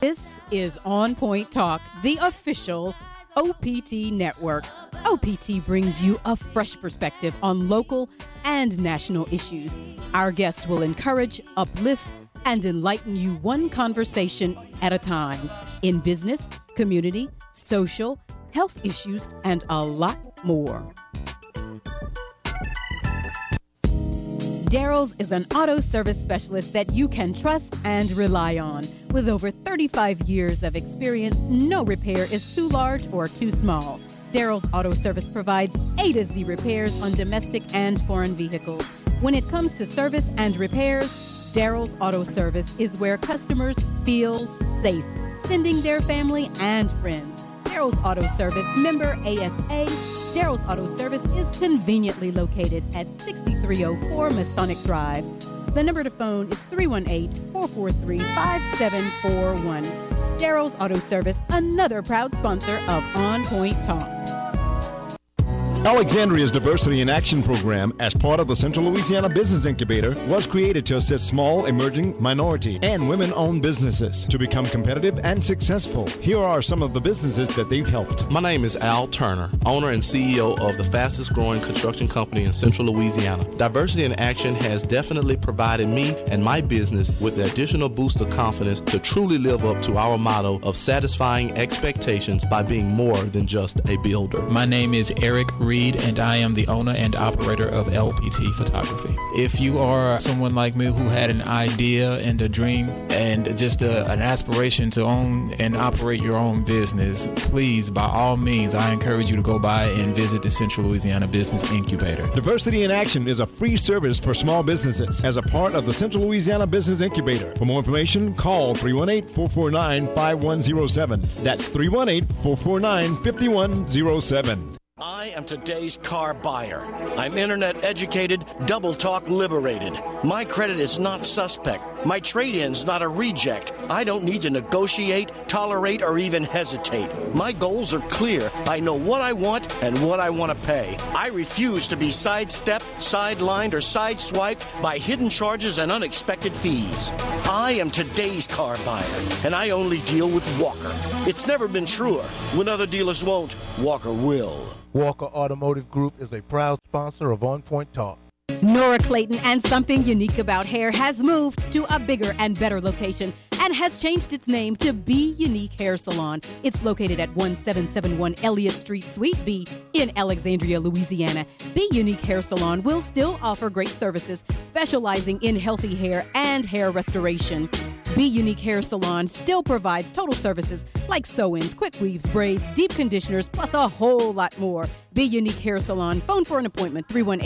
This is On Point Talk, the official OPT network. OPT brings you a fresh perspective on local and national issues. Our guests will encourage, uplift, and enlighten you one conversation at a time in business, community, social, health issues, and a lot more. Darrell's is an auto service specialist that you can trust and rely on. With over 35 years of experience, no repair is too large or too small. Darrell's Auto Service provides A to Z repairs on domestic and foreign vehicles. When it comes to service and repairs, Darrell's Auto Service is where customers feel safe, sending their family and friends. Darrell's Auto Service, member ASA. Darrell's Auto Service is conveniently located at 6304 Masonic Drive. The number to phone is 318-443-5741. Darrell's Auto Service, another proud sponsor of On Point Talk. Alexandria's Diversity in Action program, as part of the Central Louisiana Business Incubator, was created to assist small, emerging, minority, and women-owned businesses to become competitive and successful. Here are some of the businesses that they've helped. My name is Al Turner, owner and CEO of the fastest growing construction company in Central Louisiana. Diversity in Action has definitely provided me and my business with the additional boost of confidence to truly live up to our motto of satisfying expectations by being more than just a builder. My name is Eric Reed, and I am the owner and operator of LPT Photography. If you are someone like me who had an idea and a dream and just an aspiration to own and operate your own business, please, by all means, I encourage you to go by and visit the Central Louisiana Business Incubator. Diversity in Action is a free service for small businesses as a part of the Central Louisiana Business Incubator. For more information, call 318-449-5107. That's 318-449-5107. I am today's car buyer. I'm internet educated, double talk liberated. My credit is not suspect. My trade-in's not a reject. I don't need to negotiate, tolerate, or even hesitate. My goals are clear. I know what I want and what I want to pay. I refuse to be sidestepped, sidelined, or sideswiped by hidden charges and unexpected fees. I am today's car buyer, and I only deal with Walker. It's never been truer. When other dealers won't, Walker will. Walker Automotive Group is a proud sponsor of On Point Talk. Nora Clayton and Something Unique About Hair has moved to a bigger and better location and has changed its name to Be Unique Hair Salon. It's located at 1771 Elliott Street, Suite B in Alexandria, Louisiana. Be Unique Hair Salon will still offer great services, specializing in healthy hair and hair restoration. Be Unique Hair Salon still provides total services like sew-ins, quick weaves, braids, deep conditioners, plus a whole lot more. Be Unique Hair Salon. Phone for an appointment,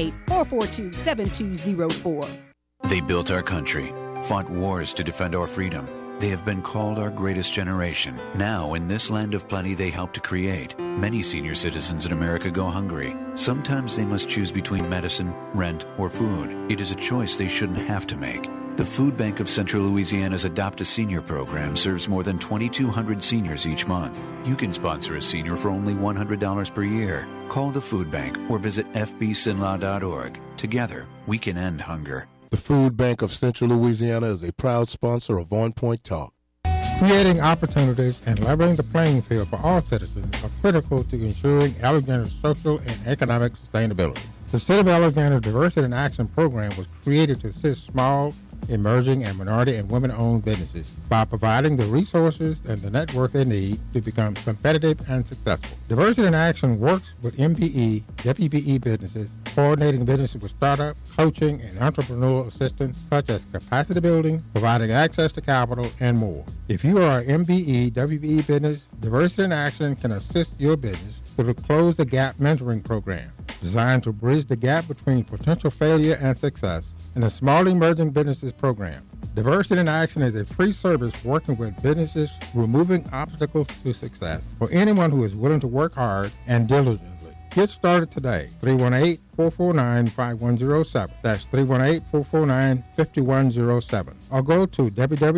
318-442-7204. They built our country, fought wars to defend our freedom. They have been called our greatest generation. Now, in this land of plenty they help to create, many senior citizens in America go hungry. Sometimes they must choose between medicine, rent, or food. It is a choice they shouldn't have to make. The Food Bank of Central Louisiana's Adopt a Senior program serves more than 2,200 seniors each month. You can sponsor a senior for only $100 per year. Call the Food Bank or visit fbsinlaw.org. Together, we can end hunger. The Food Bank of Central Louisiana is a proud sponsor of On Point Talk. Creating opportunities and leveling the playing field for all citizens are critical to ensuring Alexandria's social and economic sustainability. The City of Alexandria Diversity in Action program was created to assist small, emerging, and minority and women-owned businesses by providing the resources and the network they need to become competitive and successful. Diversity in Action works with MPE, WPE businesses, coordinating businesses with startup, coaching, and entrepreneurial assistance such as capacity building, providing access to capital, and more. If you are an MPE, WPE business, Diversity in Action can assist your business through the Close the Gap mentoring program, designed to bridge the gap between potential failure and success, and the Small Emerging Businesses Program. Diversity in Action is a free service working with businesses removing obstacles to success for anyone who is willing to work hard and diligently. Get started today. 318-449-5107. That's 318-449-5107. Or go to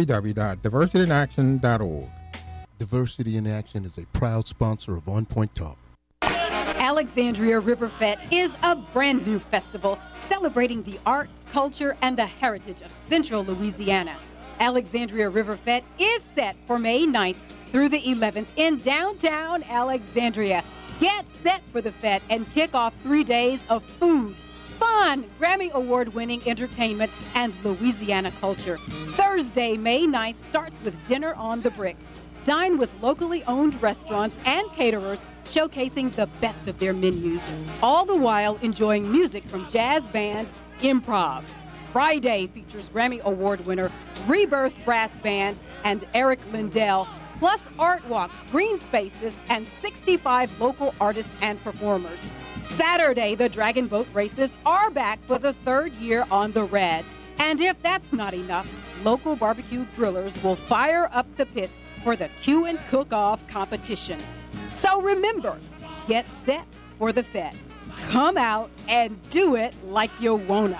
www.diversityinaction.org. Diversity in Action is a proud sponsor of On Point Talk. Alexandria Riverfest is a brand new festival celebrating the arts, culture, and the heritage of Central Louisiana. Alexandria River Fete is set for May 9th through the 11th in downtown Alexandria. Get set for the fete and kick off 3 days of food, fun, Grammy Award-winning entertainment, and Louisiana culture. Thursday, May 9th starts with Dinner on the Bricks. Dine with locally owned restaurants and caterers showcasing the best of their menus, all the while enjoying music from jazz band Improv. Friday features Grammy Award winner Rebirth Brass Band and Eric Lindell, plus art walks, green spaces, and 65 local artists and performers. Saturday, the Dragon Boat races are back for the third year on the Red. And if that's not enough, local barbecue grillers will fire up the pits for the Q and Cook-Off competition. So remember, get set for the fete. Come out and do it like you wanna.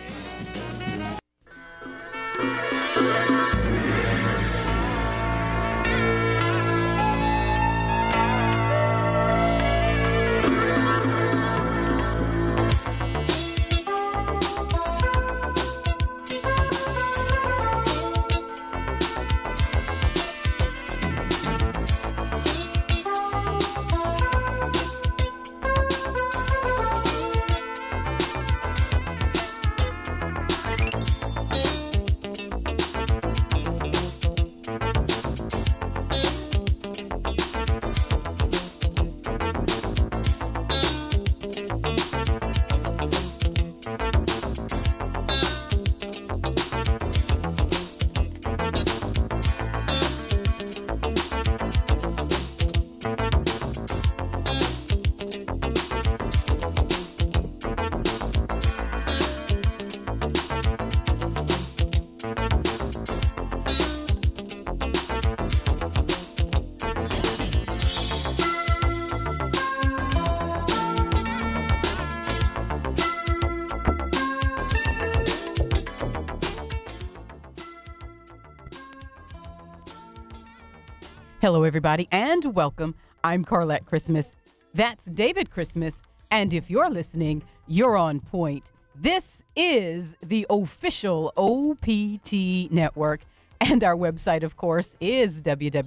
Hello, everybody, and welcome. I'm Carlette Christmas. That's David Christmas, and if you're listening, you're on point. This is the official OPT network, and our website, of course, is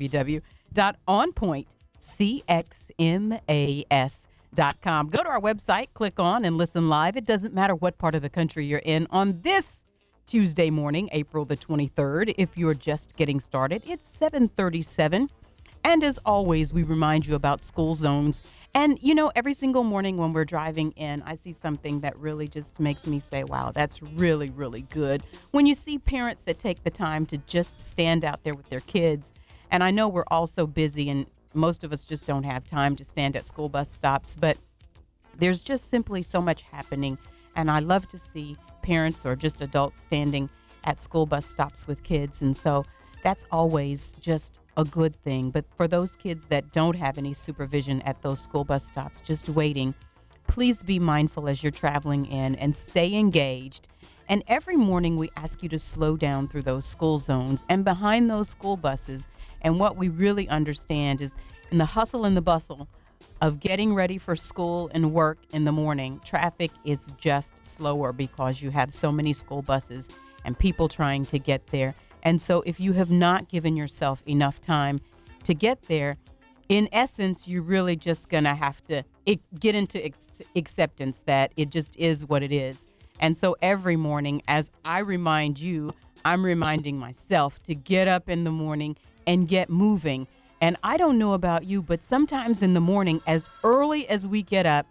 www.onpointcxmas.com. Go to our website, click on, and listen live. It doesn't matter what part of the country you're in on this Tuesday morning, April the 23rd. If you're just getting started, it's 7:37. And as always, we remind you about school zones. And, you know, every single morning when we're driving in, I see something that really just makes me say, wow, that's really, really good. When you see parents that take the time to just stand out there with their kids. And I know we're all so busy and most of us just don't have time to stand at school bus stops, but there's just simply so much happening. And I love to see parents or just adults standing at school bus stops with kids. And so that's always just a good thing. But for those kids that don't have any supervision at those school bus stops, just waiting, please be mindful as you're traveling in and stay engaged. And every morning we ask you to slow down through those school zones and behind those school buses. And what we really understand is in the hustle and the bustle of getting ready for school and work in the morning, traffic is just slower because you have so many school buses and people trying to get there. And so if you have not given yourself enough time to get there, in essence, you're really just going to have to get into acceptance that it just is what it is. And so every morning, as I remind you, I'm reminding myself to get up in the morning and get moving. And I don't know about you, but sometimes in the morning, as early as we get up,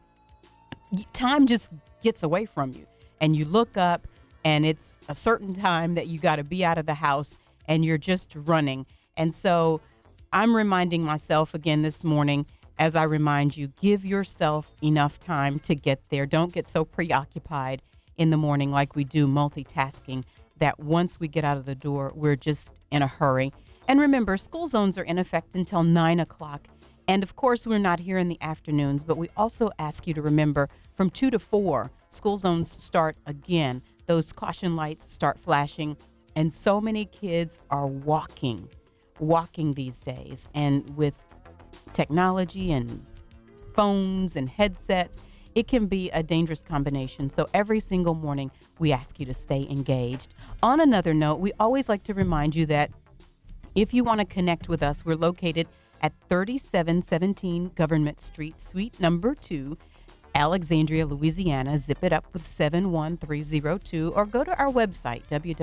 time just gets away from you. And you look up, and it's a certain time that you got to be out of the house and you're just running. And so I'm reminding myself again this morning, as I remind you, give yourself enough time to get there. Don't get so preoccupied in the morning like we do multitasking that once we get out of the door, we're just in a hurry. And remember, school zones are in effect until 9 o'clock. And of course, we're not here in the afternoons, but we also ask you to remember from 2 to 4, school zones start again. Those caution lights start flashing, and so many kids are walking these days. And with technology and phones and headsets, it can be a dangerous combination. So every single morning, we ask you to stay engaged. On another note, we always like to remind you that if you want to connect with us, we're located at 3717 Government Street, Suite number 2, Alexandria, Louisiana. Zip it up with 71302, or go to our website,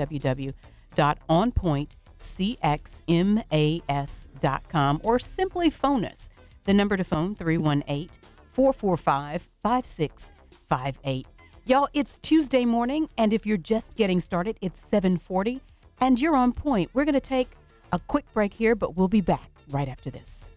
www.onpointcxmas.com, or simply phone us. The number to phone, 318-445-5658. Y'all, it's Tuesday morning, and if you're just getting started, it's 7:40, and you're on point. We're going to take a quick break here, but we'll be back right after this.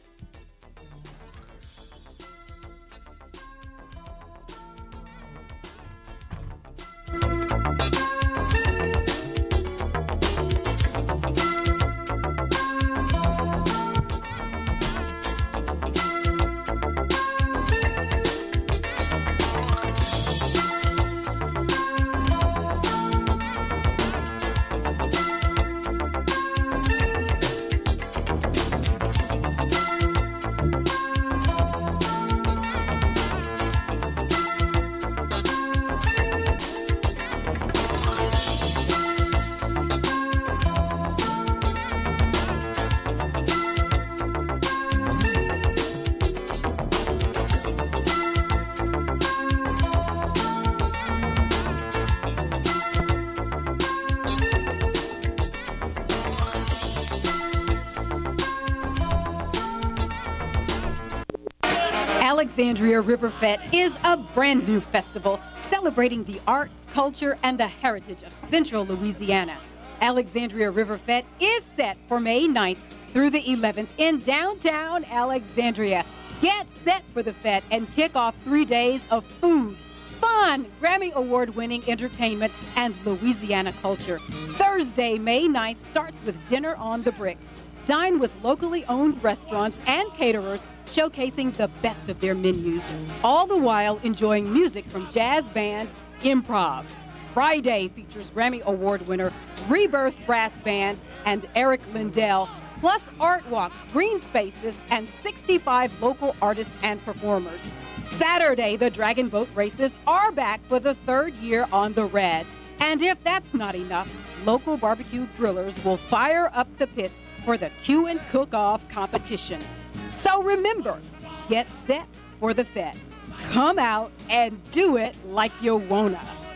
Alexandria River Fête is a brand new festival celebrating the arts, culture, and the heritage of Central Louisiana. Alexandria River Fête is set for May 9th through the 11th in downtown Alexandria. Get set for the fête and kick off 3 days of food, fun, Grammy Award-winning entertainment, and Louisiana culture. Thursday, May 9th starts with Dinner on the Bricks. Dine with locally owned restaurants and caterers showcasing the best of their menus, all the while enjoying music from jazz band Improv. Friday features Grammy Award winner Rebirth Brass Band and Eric Lindell, plus art walks, green spaces, and 65 local artists and performers. Saturday, the Dragon Boat races are back for the third year on the Red. And if that's not enough, local barbecue grillers will fire up the pits for the Q and Cook-Off competition. So remember, get set for the Fête. Come out and do it like you wanna.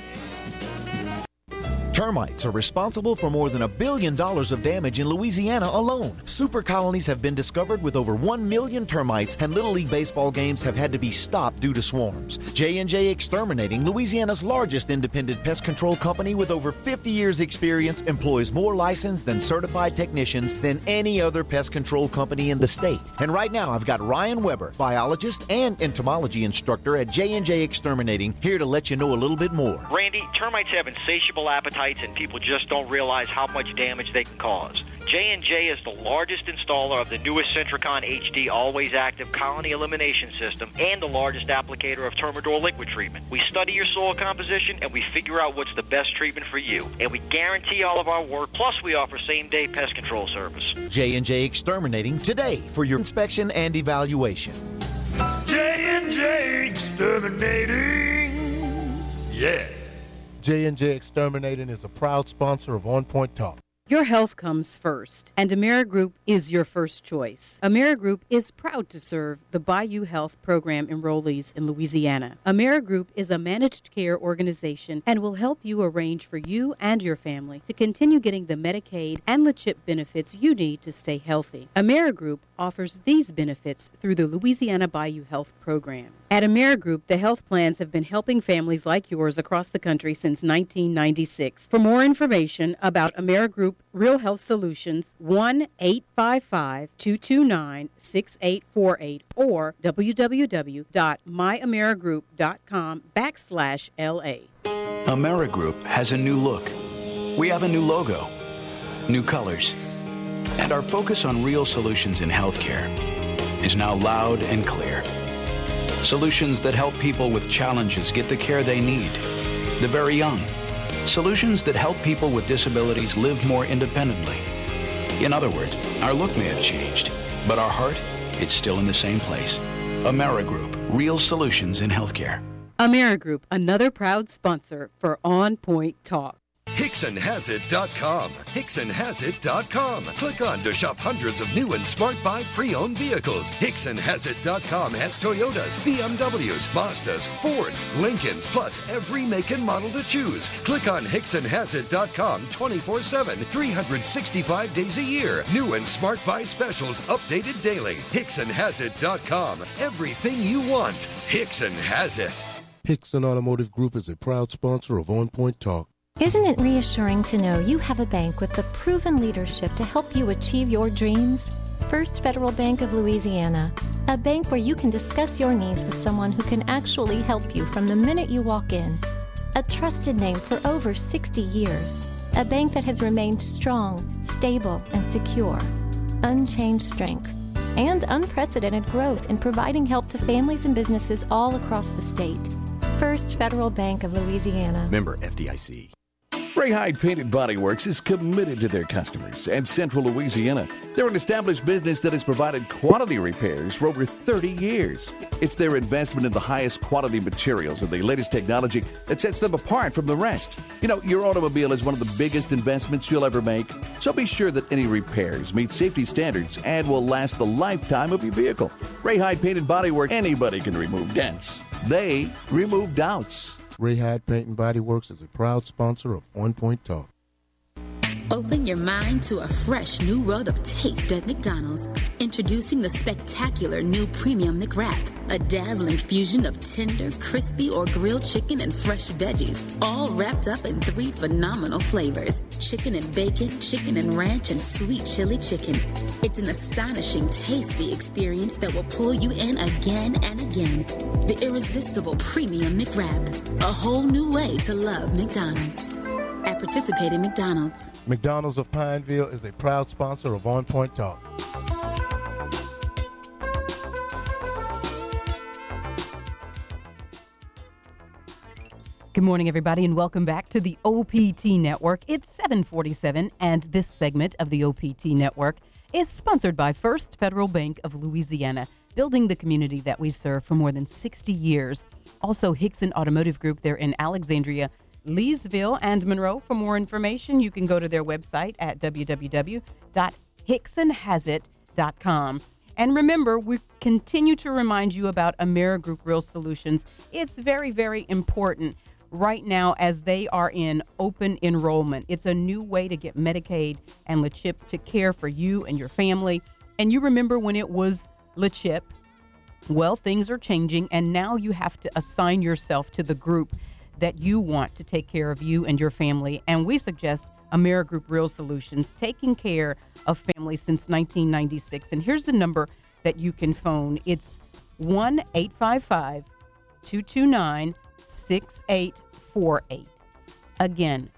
Termites are responsible for more than $1 billion of damage in Louisiana alone. Super colonies have been discovered with over 1 million termites, and Little League baseball games have had to be stopped due to swarms. J&J Exterminating, Louisiana's largest independent pest control company with over 50 years experience, employs more licensed and certified technicians than any other pest control company in the state. And right now I've got Ryan Weber, biologist and entomology instructor at J&J Exterminating, here to let you know a little bit more. Randy, termites have insatiable appetites, and people just don't realize how much damage they can cause. J&J is the largest installer of the newest Centricon HD always active colony elimination system and the largest applicator of Termador liquid treatment. We study your soil composition and we figure out what's the best treatment for you. And we guarantee all of our work, plus we offer same-day pest control service. J&J Exterminating today for your inspection and evaluation. J&J Exterminating. Yeah. J&J Exterminating is a proud sponsor of On Point Talk. Your health comes first, and AmeriGroup is your first choice. AmeriGroup is proud to serve the Bayou Health Program enrollees in Louisiana. AmeriGroup is a managed care organization and will help you arrange for you and your family to continue getting the Medicaid and the CHIP benefits you need to stay healthy. AmeriGroup offers these benefits through the Louisiana Bayou Health Program. At AmeriGroup, the health plans have been helping families like yours across the country since 1996. For more information about AmeriGroup Real Health Solutions, 1-855-229-6848 or www.myamerigroup.com/LA. AmeriGroup has a new look. We have a new logo, new colors, and our focus on real solutions in healthcare is now loud and clear. Solutions that help people with challenges get the care they need, the very young. Solutions that help people with disabilities live more independently. In other words, our look may have changed, but our heart is still in the same place. AmeriGroup, real solutions in healthcare. AmeriGroup, another proud sponsor for On Point Talk. HicksonHasIt.com. HicksonHasIt.com. Click on to shop hundreds of new and Smart Buy pre-owned vehicles. HicksonHasIt.com has Toyotas, BMWs, Mazdas, Fords, Lincolns, plus every make and model to choose. Click on HicksonHasIt.com 24/7, 365 days a year. New and Smart Buy specials updated daily. HicksonHasIt.com. Everything you want. Hickson has it. Hickson Automotive Group is a proud sponsor of On Point Talk. Isn't it reassuring to know you have a bank with the proven leadership to help you achieve your dreams? First Federal Bank of Louisiana, a bank where you can discuss your needs with someone who can actually help you from the minute you walk in. A trusted name for over 60 years, a bank that has remained strong, stable, and secure. Unchanged strength and unprecedented growth in providing help to families and businesses all across the state. First Federal Bank of Louisiana. Member FDIC. Ray Hyde Painted Body Works is committed to their customers and Central Louisiana. They're an established business that has provided quality repairs for over 30 years. It's their investment in the highest quality materials and the latest technology that sets them apart from the rest. You know, your automobile is one of the biggest investments you'll ever make, so be sure that any repairs meet safety standards and will last the lifetime of your vehicle. Ray Hyde Painted Body Works, anybody can remove dents. They remove doubts. Ray Hyde Paint and Body Works is a proud sponsor of On Point Talk. Open your mind to a fresh new world of taste at McDonald's. Introducing the spectacular new Premium McWrap, a dazzling fusion of tender, crispy, or grilled chicken and fresh veggies, all wrapped up in 3 phenomenal flavors: chicken and bacon, chicken and ranch, and sweet chili chicken. It's an astonishing, tasty experience that will pull you in again and again. The irresistible Premium McWrap, a whole new way to love McDonald's. At participating McDonald's. McDonald's of Pineville is a proud sponsor of On Point Talk. Good morning, everybody, and welcome back to the OPT Network. It's 7:47, and this segment of the OPT Network is sponsored by First Federal Bank of Louisiana, building the community that we serve for more than 60 years. Also, Hickson Automotive Group, they're in Alexandria, Leesville, and Monroe. For more information, you can go to their website at www.hicksonhasit.com. And remember, we continue to remind you about AmeriGroup Real Solutions. It's very, very important right now as they are in open enrollment. It's a new way to get Medicaid and LeChip to care for you and your family. And you remember when it was LeChip? Well, things are changing, and now you have to assign yourself to the group that you want to take care of you and your family. And we suggest AmeriGroup Real Solutions, taking care of families since 1996. And here's the number that you can phone. It's 1-855-229-6848. Again,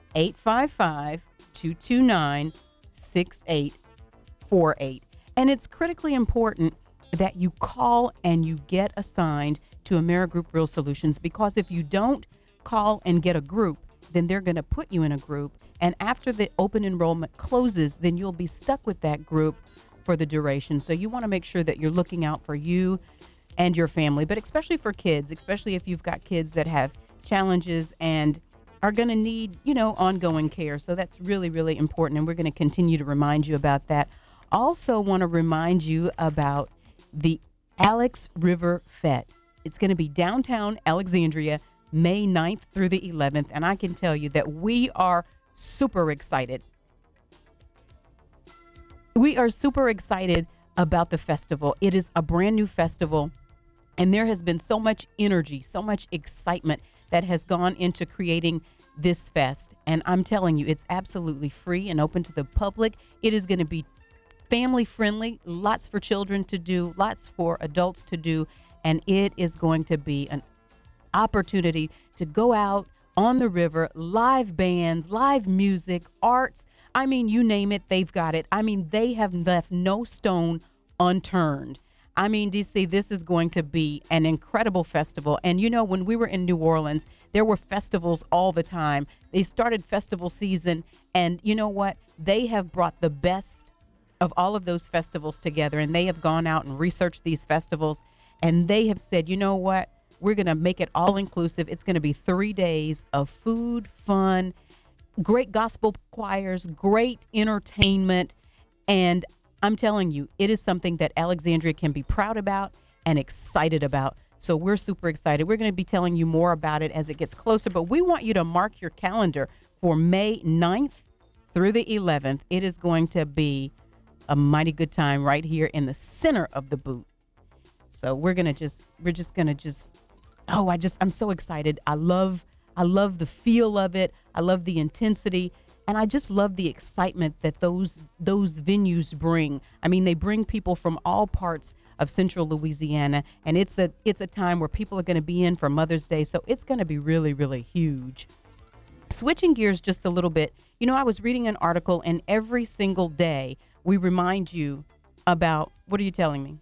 855-229-6848. And it's critically important that you call and you get assigned to AmeriGroup Real Solutions, because if you don't call and get a group, then they're going to put you in a group. And after the open enrollment closes, then you'll be stuck with that group for the duration. So you want to make sure that you're looking out for you and your family, but especially for kids, especially if you've got kids that have challenges and are going to need, ongoing care. So that's really, really important. And we're going to continue to remind you about that. Also want to remind you about the Alex River Fete. It's going to be downtown Alexandria, May 9th through the 11th, and I can tell you that we are super excited. We are super excited about the festival. It is a brand new festival, and there has been so much energy, so much excitement that has gone into creating this fest. And I'm telling you, it's absolutely free and open to the public. It is going to be family friendly, lots for children to do, lots for adults to do, and it is going to be an opportunity to go out on the river, live bands, live music, arts. I mean, you name it, they've got it. I mean, they have left no stone unturned. I mean, DC, this is going to be an incredible festival. And when we were in New Orleans, there were festivals all the time. They started festival season, and you know what? They have brought the best of all of those festivals together, and they have gone out and researched these festivals. And they have said, you know what? We're going to make it all inclusive. It's going to be 3 days of food, fun, great gospel choirs, great entertainment. And I'm telling you, it is something that Alexandria can be proud about and excited about. So we're super excited. We're going to be telling you more about it as it gets closer, but we want you to mark your calendar for May 9th through the 11th. It is going to be a mighty good time right here in the center of the boot. So I'm so excited. I love the feel of it. I love the intensity. And I just love the excitement that those venues bring. I mean, they bring people from all parts of Central Louisiana, and it's a time where people are going to be in for Mother's Day. So it's going to be really, really huge. Switching gears just a little bit, I was reading an article, and every single day we remind you about, what are you telling me?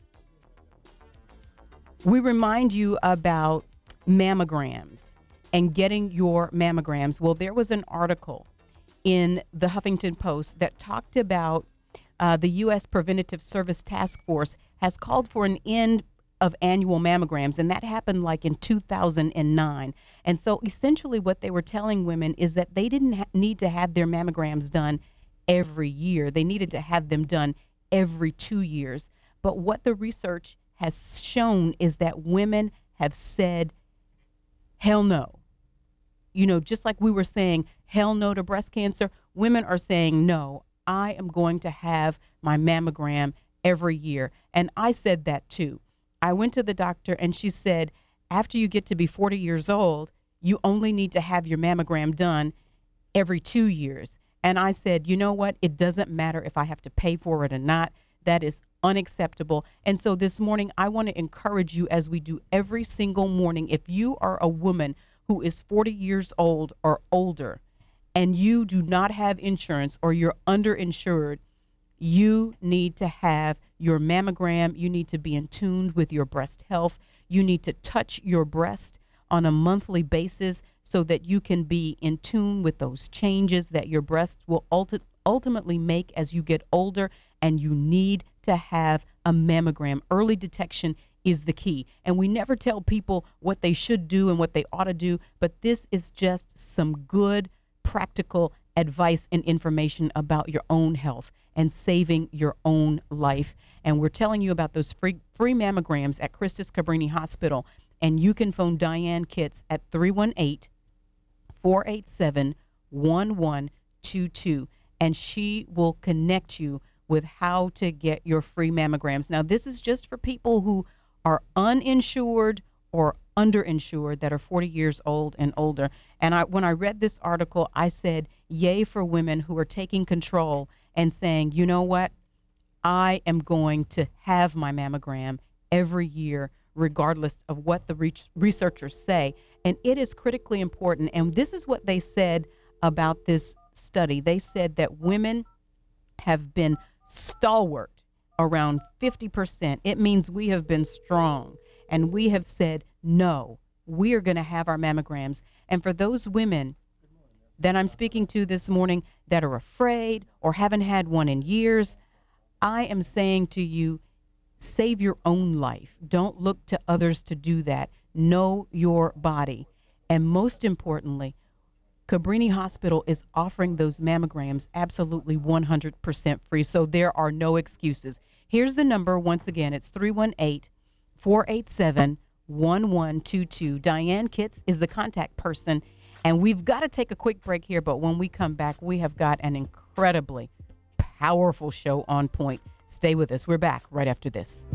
We remind you about mammograms and getting your mammograms. Well, there was an article in the Huffington Post that talked about the U.S. Preventative Service Task Force has called for an end of annual mammograms, and that happened like in 2009. And so essentially what they were telling women is that they didn't need to have their mammograms done every year. They needed to have them done every 2 years. But what the research has shown is that women have said, hell no. Just like we were saying, hell no to breast cancer, women are saying, no, I am going to have my mammogram every year. And I said that too. I went to the doctor and she said, after you get to be 40 years old, you only need to have your mammogram done every 2 years. And I said, you know what? It doesn't matter if I have to pay for it or not. That is unacceptable. And so this morning, I want to encourage you, as we do every single morning, if you are a woman who is 40 years old or older and you do not have insurance or you're underinsured, you need to have your mammogram. You need to be in tune with your breast health. You need to touch your breast on a monthly basis so that you can be in tune with those changes that your breast will ultimately make as you get older. And you need to have a mammogram. Early detection is the key. And we never tell people what they should do and what they ought to do, but this is just some good practical advice and information about your own health and saving your own life. And we're telling you about those free mammograms at Christus Cabrini Hospital. And you can phone Diane Kitts at 318-487-1122, and she will connect you with how to get your free mammograms. Now, this is just for people who are uninsured or underinsured that are 40 years old and older. And when I read this article, I said, yay for women who are taking control and saying, you know what? I am going to have my mammogram every year, regardless of what the researchers say. And it is critically important. And this is what they said about this study. They said that women have been stalwart around 50%. It means we have been strong. And we have said, no, we are going to have our mammograms. And for those women that I'm speaking to this morning that are afraid or haven't had one in years, I am saying to you, save your own life. Don't look to others to do that. Know your body. And most importantly, Cabrini Hospital is offering those mammograms absolutely 100% free. So there are no excuses. Here's the number. Once again, it's 318-487-1122. Diane Kitts is the contact person. And we've got to take a quick break here. But when we come back, we have got an incredibly powerful show on point. Stay with us. We're back right after this.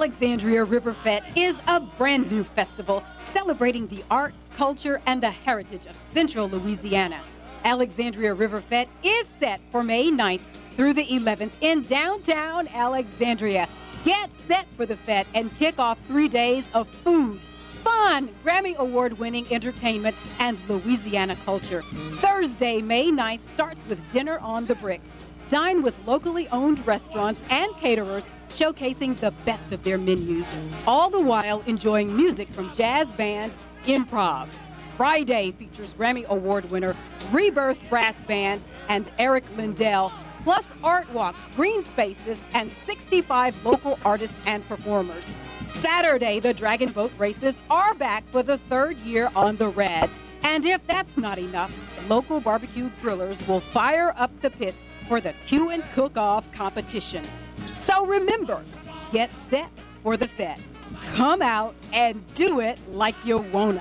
Alexandria River Fête is a brand new festival celebrating the arts, culture, and the heritage of Central Louisiana. Alexandria River Fête is set for May 9th through the 11th in downtown Alexandria. Get set for the fête and kick off 3 days of food, fun, Grammy Award-winning entertainment, and Louisiana culture. Thursday, May 9th starts with Dinner on the Bricks. Dine with locally owned restaurants and caterers showcasing the best of their menus, all the while enjoying music from jazz band Improv. Friday features Grammy Award winner Rebirth Brass Band and Eric Lindell, plus art walks, green spaces, and 65 local artists and performers. Saturday, the Dragon Boat races are back for the third year on the Red. And if that's not enough, local barbecue grillers will fire up the pits for the Q and Cook-Off competition. So remember, get set for the Fête. Come out and do it like you wanna.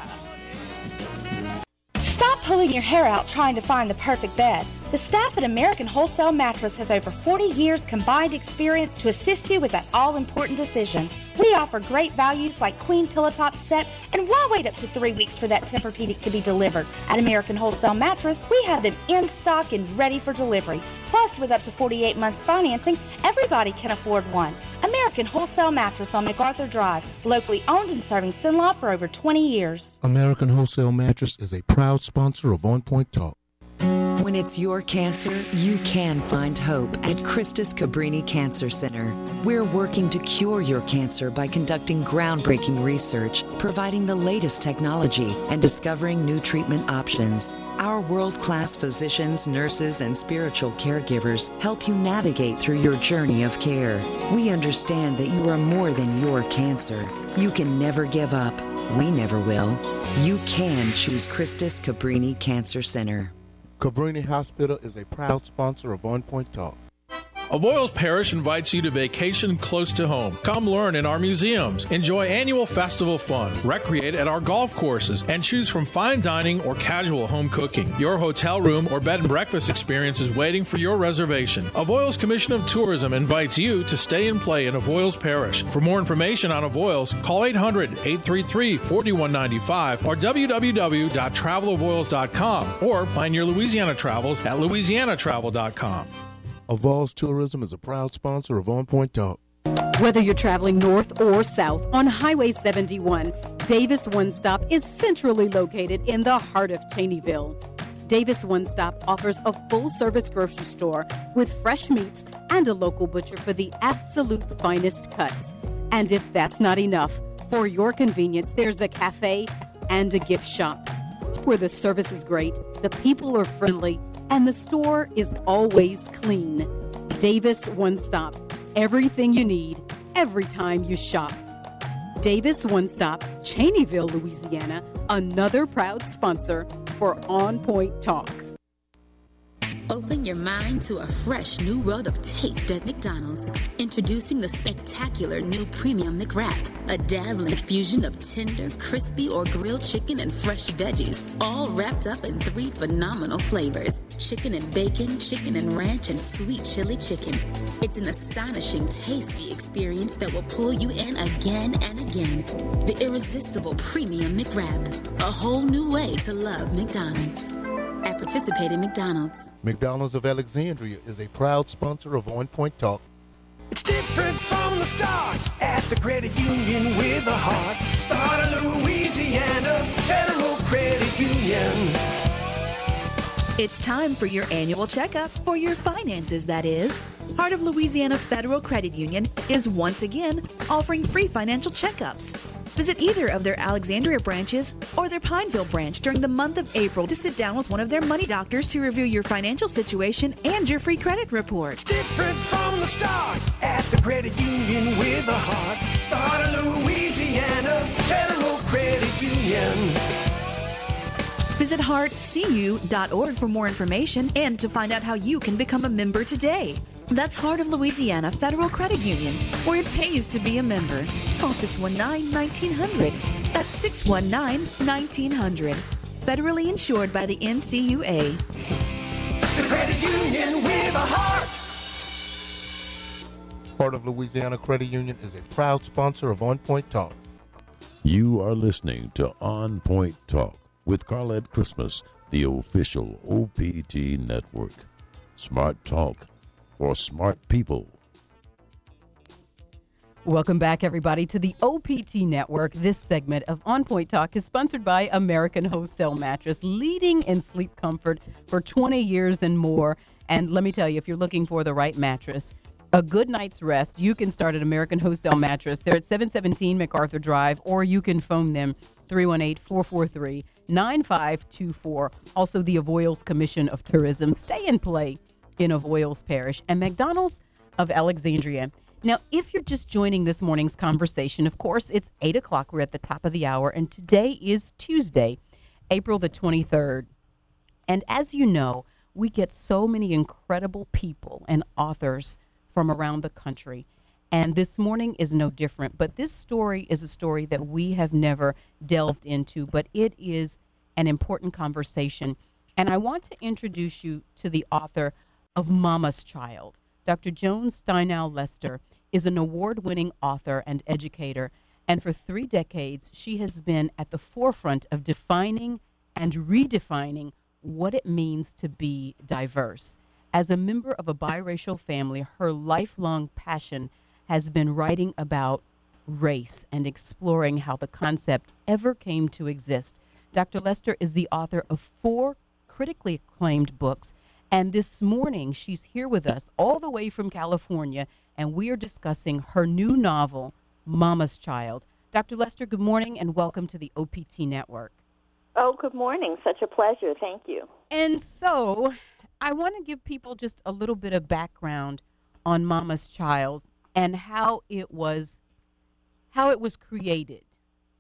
Stop pulling your hair out trying to find the perfect bed. The staff at American Wholesale Mattress has over 40 years combined experience to assist you with that all-important decision. We offer great values like queen pillow top sets, and why wait up to 3 weeks for that Tempur-Pedic to be delivered? At American Wholesale Mattress, we have them in stock and ready for delivery. Plus, with up to 48 months financing, everybody can afford one. American Wholesale Mattress on MacArthur Drive, locally owned and serving Cenla for over 20 years. American Wholesale Mattress is a proud sponsor of On Point Talk. When it's your cancer, you can find hope at Christus Cabrini Cancer Center. We're working to cure your cancer by conducting groundbreaking research, providing the latest technology, and discovering new treatment options. Our world-class physicians, nurses, and spiritual caregivers help you navigate through your journey of care. We understand that you are more than your cancer. You can never give up. We never will. You can choose Christus Cabrini Cancer Center. Cabrini Hospital is a proud sponsor of On Point Talk. Avoyles Parish invites you to vacation close to home. Come learn in our museums, enjoy annual festival fun, recreate at our golf courses, and choose from fine dining or casual home cooking. Your hotel room or bed and breakfast experience is waiting for your reservation. Avoyles Commission of Tourism invites you to stay and play in Avoyles Parish. For more information on Avoyles, call 800-833-4195 or www.travelavoyles.com or plan your Louisiana travels at louisianatravel.com. Avoyles Tourism is a proud sponsor of On Point Talk. Whether you're traveling north or south on Highway 71, Davis One Stop is centrally located in the heart of Cheneyville. Davis One Stop offers a full-service grocery store with fresh meats and a local butcher for the absolute finest cuts. And if that's not enough, for your convenience, there's a cafe and a gift shop where the service is great, the people are friendly, and the store is always clean. Davis One Stop. Everything you need, every time you shop. Davis One Stop, Cheneyville, Louisiana, another proud sponsor for On Point Talk. Open your mind to a fresh new world of taste at McDonald's. Introducing the spectacular new Premium McWrap, a dazzling fusion of tender, crispy, or grilled chicken and fresh veggies, all wrapped up in 3 phenomenal flavors: chicken and bacon, chicken and ranch, and sweet chili chicken. It's an astonishing, tasty experience that will pull you in again and again. The irresistible Premium McWrap, a whole new way to love McDonald's. At participating McDonald's. McDonald's of Alexandria is a proud sponsor of On Point Talk. It's different from the start at the credit union with a heart. The heart of Louisiana, Federal Credit Union. It's time for your annual checkup for your finances, that is. Heart of Louisiana Federal Credit Union is once again offering free financial checkups. Visit either of their Alexandria branches or their Pineville branch during the month of April to sit down with one of their money doctors to review your financial situation and your free credit report. It's different from the start at the credit union with a heart. The heart of Louisiana, Federal Credit Union. Visit heartcu.org for more information and to find out how you can become a member today. That's Heart of Louisiana Federal Credit Union, where it pays to be a member. Call 619-1900. That's 619-1900. Federally insured by the NCUA. The credit union with a heart. Part of Louisiana Credit Union is a proud sponsor of On Point Talk. You are listening to On Point Talk with Carlette Christmas, the official OPT network. Smart talk for smart people. Welcome back, everybody, to the OPT Network. This segment of On Point Talk is sponsored by American Wholesale Mattress, leading in sleep comfort for 20 years and more. And let me tell you, if you're looking for the right mattress, a good night's rest, you can start at American Wholesale Mattress. They're at 717 MacArthur Drive, or you can phone them 318-443-9524. Also, the Avoyelles Commission of Tourism. Stay and play in Avoyelles Parish, and McDonald's of Alexandria. Now, if you're just joining this morning's conversation, of course, it's 8 o'clock. We're at the top of the hour, and today is Tuesday, April the 23rd. And as you know, we get so many incredible people and authors from around the country, and this morning is no different. But this story is a story that we have never delved into, but it is an important conversation. And I want to introduce you to the author of Mama's Child. Dr. Joan Steinow Lester is an award-winning author and educator, and for 3 decades, she has been at the forefront of defining and redefining what it means to be diverse. As a member of a biracial family, her lifelong passion has been writing about race and exploring how the concept ever came to exist. Dr. Lester is the author of 4 critically acclaimed books, and this morning she's here with us all the way from California, and we are discussing her new novel, Mama's Child. Dr. Lester, good morning and welcome to the OPT Network. Oh, good morning. Such a pleasure. Thank you. And so I want to give people just a little bit of background on Mama's Child and how it was created.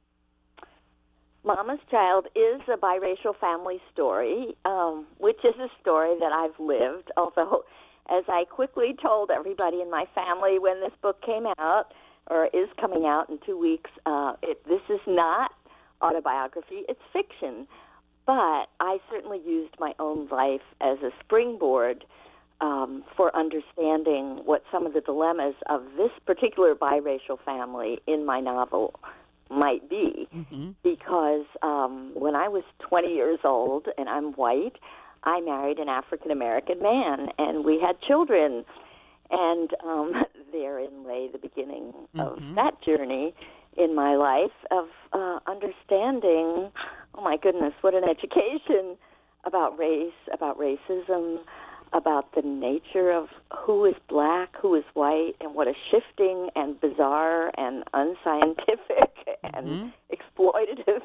Mama's Child is a biracial family story, which is a story that I've lived, although as I quickly told everybody in my family when this book came out, or is coming out in 2 weeks, this is not autobiography, it's fiction. But I certainly used my own life as a springboard for understanding what some of the dilemmas of this particular biracial family in my novel might be. Mm-hmm. Because when I was 20 years old, and I'm white, I married an African-American man, and we had children. And therein lay the beginning of that journey in my life of understanding, oh my goodness, what an education about race, about racism, about the nature of who is black, who is white, and what a shifting and bizarre and unscientific and exploitative,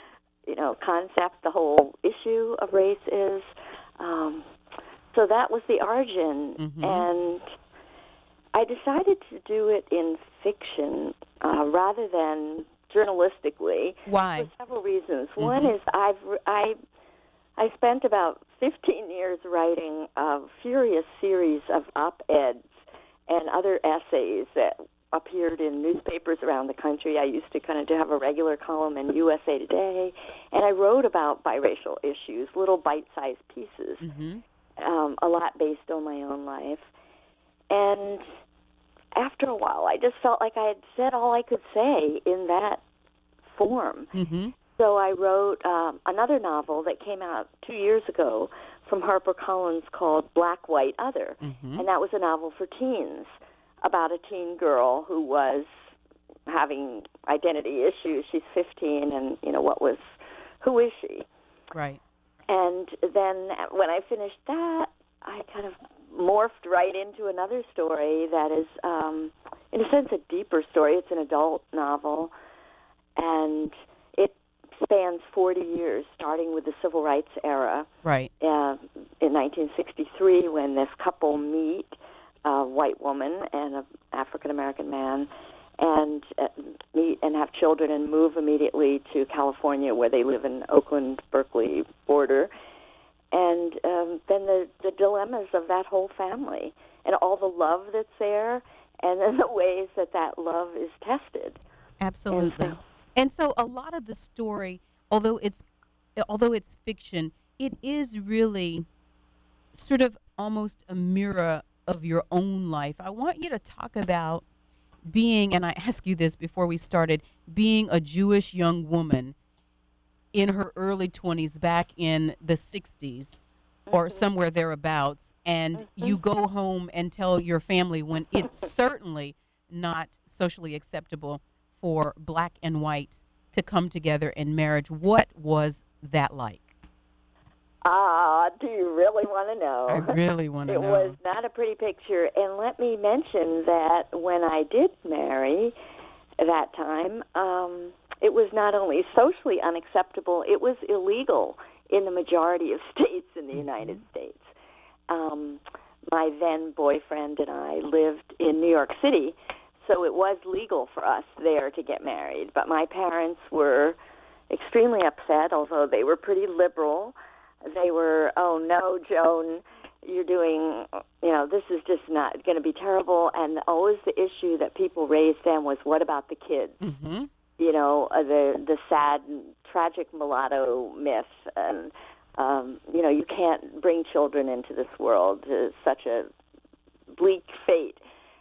concept the whole issue of race is. So that was the origin, and I decided to do it in fiction rather than journalistically. Why? For several reasons. One is I spent about 15 years writing a furious series of op-eds and other essays that appeared in newspapers around the country. I used to kind of have a regular column in USA Today, and I wrote about biracial issues, little bite-sized pieces, a lot based on my own life. And after a while, I just felt like I had said all I could say in that form. So I wrote another novel that came out 2 years ago from HarperCollins called Black, White, Other. And that was a novel for teens about a teen girl who was having identity issues. She's 15, and, who is she? Right. And then when I finished that, I kind of morphed right into another story that is, in a sense, a deeper story. It's an adult novel, and it spans 40 years, starting with the Civil Rights era. Right. In 1963, when this couple meet, a white woman and an African-American man, and meet and have children and move immediately to California, where they live in Oakland-Berkeley border. And then the dilemmas of that whole family and all the love that's there, and then the ways that love is tested. Absolutely. And so a lot of the story, although it's fiction, it is really sort of almost a mirror of your own life, I want you to talk about being, and I asked you this before we started, being a Jewish young woman in her early 20s back in the 60s or somewhere thereabouts, and you go home and tell your family when it's certainly not socially acceptable for black and white to come together in marriage. What was that like? Do you really want to know? I really want to know. It was not a pretty picture. And let me mention that when I did marry that time, it was not only socially unacceptable, it was illegal in the majority of states in the United States. My then boyfriend and I lived in New York City, so it was legal for us there to get married. But my parents were extremely upset, although they were pretty liberal. They were, oh, no, Joan, you're doing, this is just not going to be terrible. And always the issue that people raised then was, what about the kids? Mm-hmm. The sad, tragic mulatto myth. And, you can't bring children into this world to such a bleak fate.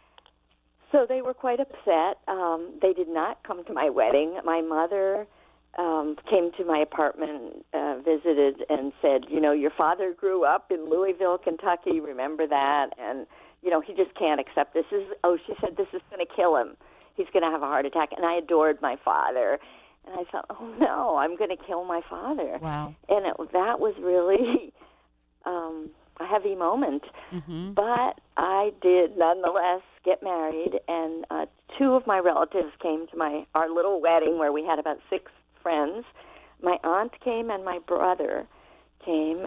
So they were quite upset. They did not come to my wedding. My mother came to my apartment, visited, and said, your father grew up in Louisville, Kentucky, remember that? And, he just can't accept this. She said, this is going to kill him. He's going to have a heart attack. And I adored my father. And I thought, oh, no, I'm going to kill my father. Wow. And that was really a heavy moment. Mm-hmm. But I did nonetheless get married, and two of my relatives came to our little wedding where we had about 6 friends. My aunt came and my brother came.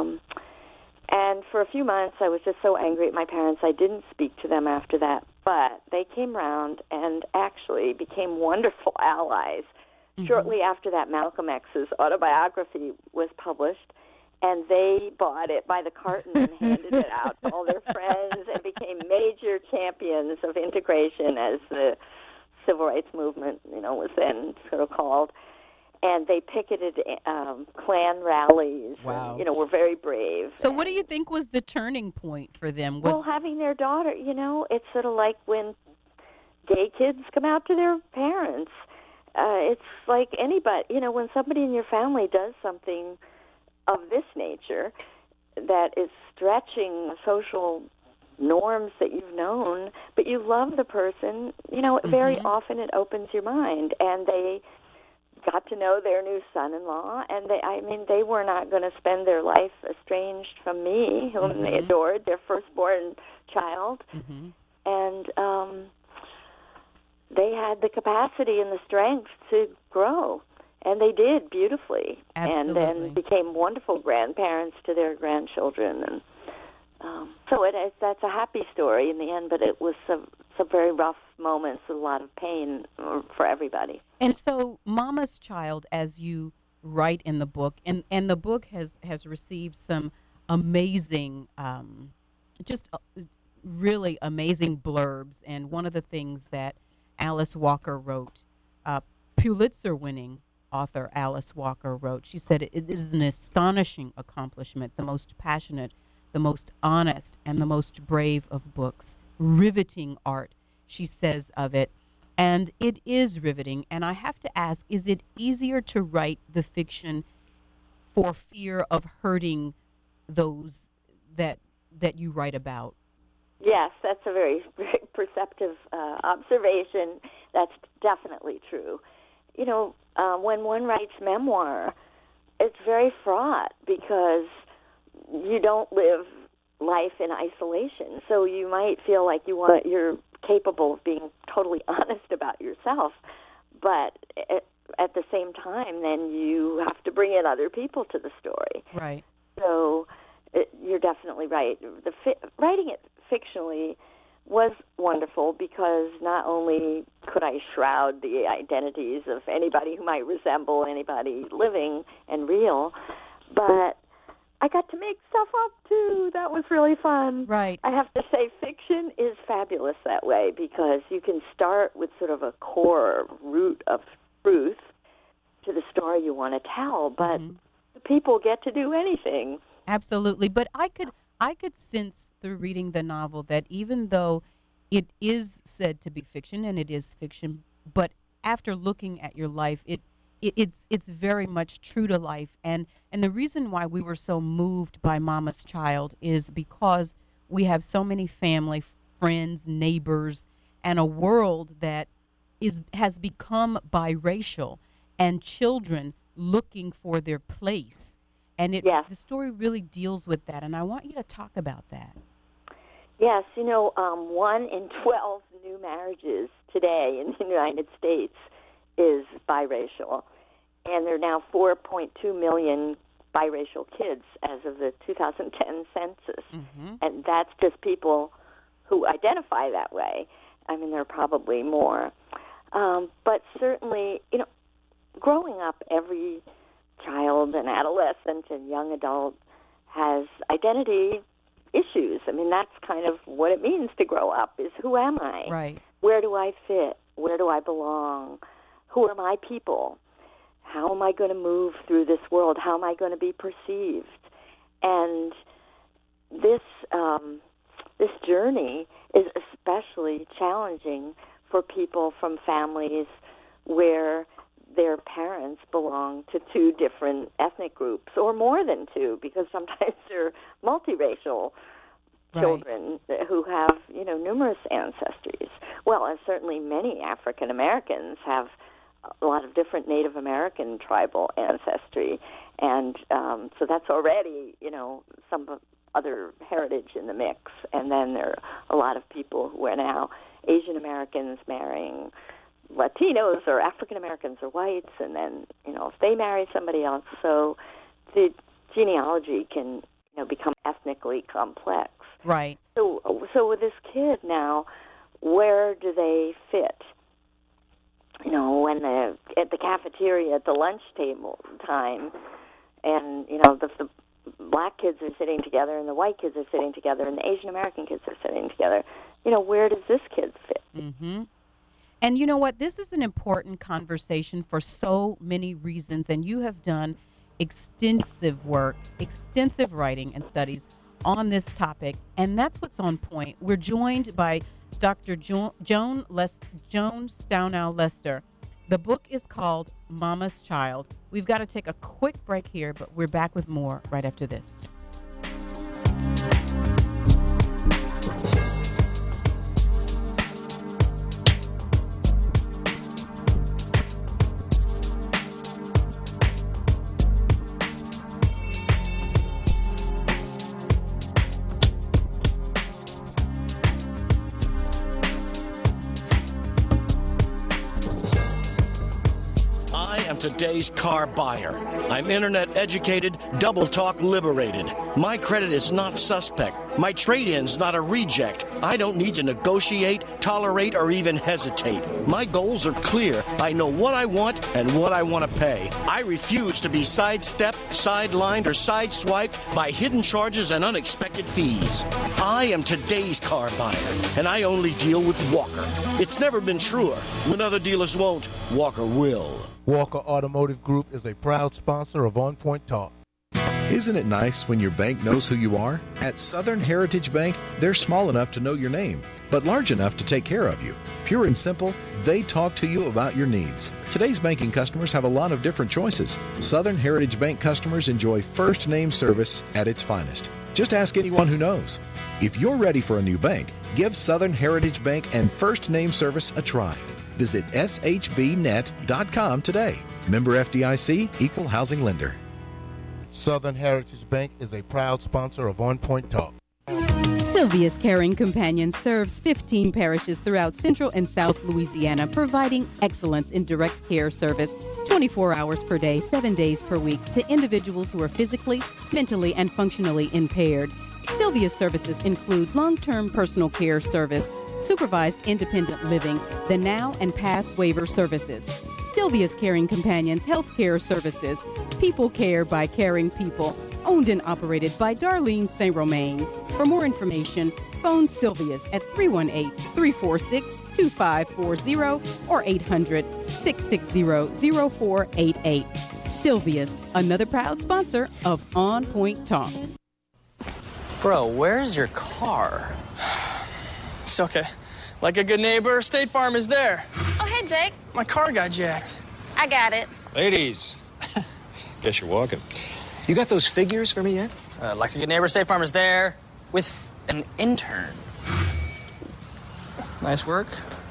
And for a few months, I was just so angry at my parents, I didn't speak to them after that. But they came round and actually became wonderful allies. Mm-hmm. Shortly after that, Malcolm X's autobiography was published, and they bought it by the carton and handed it out to all their friends and became major champions of integration, as the civil rights movement, was then sort of called. And they picketed Klan rallies. Wow. And, were very brave. So what do you think was the turning point for them? Well, having their daughter, it's sort of like when gay kids come out to their parents. It's like anybody, when somebody in your family does something of this nature that is stretching social norms that you've known, but you love the person, very often it opens your mind. And they got to know their new son-in-law, and they were not going to spend their life estranged from me, whom they adored, their firstborn child. Mm-hmm. And they had the capacity and the strength to grow, and they did beautifully. Absolutely. And then became wonderful grandparents to their grandchildren. And so that's a happy story in the end, but it was some very rough moments, a lot of pain for everybody. And so Mama's Child, as you write in the book, and the book has received some amazing, really amazing blurbs. And one of the things that Alice Walker wrote, Pulitzer-winning author Alice Walker wrote, she said, it is an astonishing accomplishment, the most passionate, the most honest, and the most brave of books. Riveting art, she says of it. And it is riveting. And I have to ask, is it easier to write the fiction for fear of hurting those that you write about? Yes, that's a very, very perceptive observation. That's definitely true. When one writes memoir, it's very fraught because you don't live life in isolation. So you might feel like you're capable of being totally honest about yourself, but at the same time, then you have to bring in other people to the story. Right. So you're definitely right. Writing it fictionally was wonderful because not only could I shroud the identities of anybody who might resemble anybody living and real, but I got to make stuff up, too. That was really fun. Right. I have to say, fiction is fabulous that way because you can start with sort of a core root of truth to the story you want to tell, but the people get to do anything. Absolutely. But I I could sense through reading the novel that even though it is said to be fiction, and it is fiction, but after looking at your life, it's very much true to life. And the reason why we were so moved by Mama's Child is because we have so many family, friends, neighbors, and a world that has become biracial, and children looking for their place. And the story really deals with that, and I want you to talk about that. Yes, 1 in 12 new marriages today in the United States is biracial, and there are now 4.2 million biracial kids as of the 2010 census, and that's just people who identify that way. I mean, there are probably more. But certainly, growing up, every child and adolescent and young adult has identity issues. I mean, that's kind of what it means to grow up, is who am I? Right. Where do I fit? Where do I belong? Who are my people? How am I going to move through this world? How am I going to be perceived? And this journey is especially challenging for people from families where their parents belong to two different ethnic groups, or more than two, because sometimes they're multiracial children who have, numerous ancestries. Well, and certainly many African Americans have a lot of different Native American tribal ancestry, and so that's already, some other heritage in the mix. And then there are a lot of people who are now Asian Americans marrying Latinos, or African Americans or whites, and then, if they marry somebody else. So the genealogy can, become ethnically complex. Right. So with this kid now, where do they fit? When at the cafeteria at the lunch table time, and, the black kids are sitting together and the white kids are sitting together and the Asian American kids are sitting together, where does this kid fit? Mm-hmm. And you know what? This is an important conversation for so many reasons, and you have done extensive work, extensive writing and studies on this topic, and that's what's on point. We're joined by Dr. Joan Stonow Lester. The book is called Mama's Child. We've got to take a quick break here, but we're back with more right after this. Today's car buyer. I'm internet educated, double talk liberated. My credit is not suspect. My trade-in's not a reject. I don't need to negotiate, tolerate, or even hesitate. My goals are clear. I know what I want and what I want to pay. I refuse to be sidestepped, sidelined, or sideswiped by hidden charges and unexpected fees. I am today's car buyer, and I only deal with Walker. It's never been truer. When other dealers won't, Walker will. Walker Automotive Group is a proud sponsor of On Point Talk. Isn't it nice when your bank knows who you are? At Southern Heritage Bank, they're small enough to know your name, but large enough to take care of you. Pure and simple, they talk to you about your needs. Today's banking customers have a lot of different choices. Southern Heritage Bank customers enjoy first name service at its finest. Just ask anyone who knows. If you're ready for a new bank, give Southern Heritage Bank and first name service a try. Visit shbnet.com today. Member FDIC, Equal Housing Lender. Southern Heritage Bank is a proud sponsor of On Point Talk. Sylvia's Caring Companion serves 15 parishes throughout Central and South Louisiana, providing excellence in direct care service 24 hours per day, 7 days per week to individuals who are physically, mentally, and functionally impaired. Sylvia's services include long-term personal care service, supervised independent living, the now and past waiver services. Sylvia's Caring Companions Healthcare Services, people care by caring people, owned and operated by Darlene St. Romain. For more information, phone Sylvia's at 318-346-2540 or 800-660-0488. Sylvia's, another proud sponsor of On Point Talk. Bro, where's your car? It's okay. Like a good neighbor, State Farm is there. Oh, hey, Jake. My car got jacked. I got it. Ladies, guess you're walking. You got those figures for me yet? Like a good neighbor, State Farm is there with an intern. Nice work.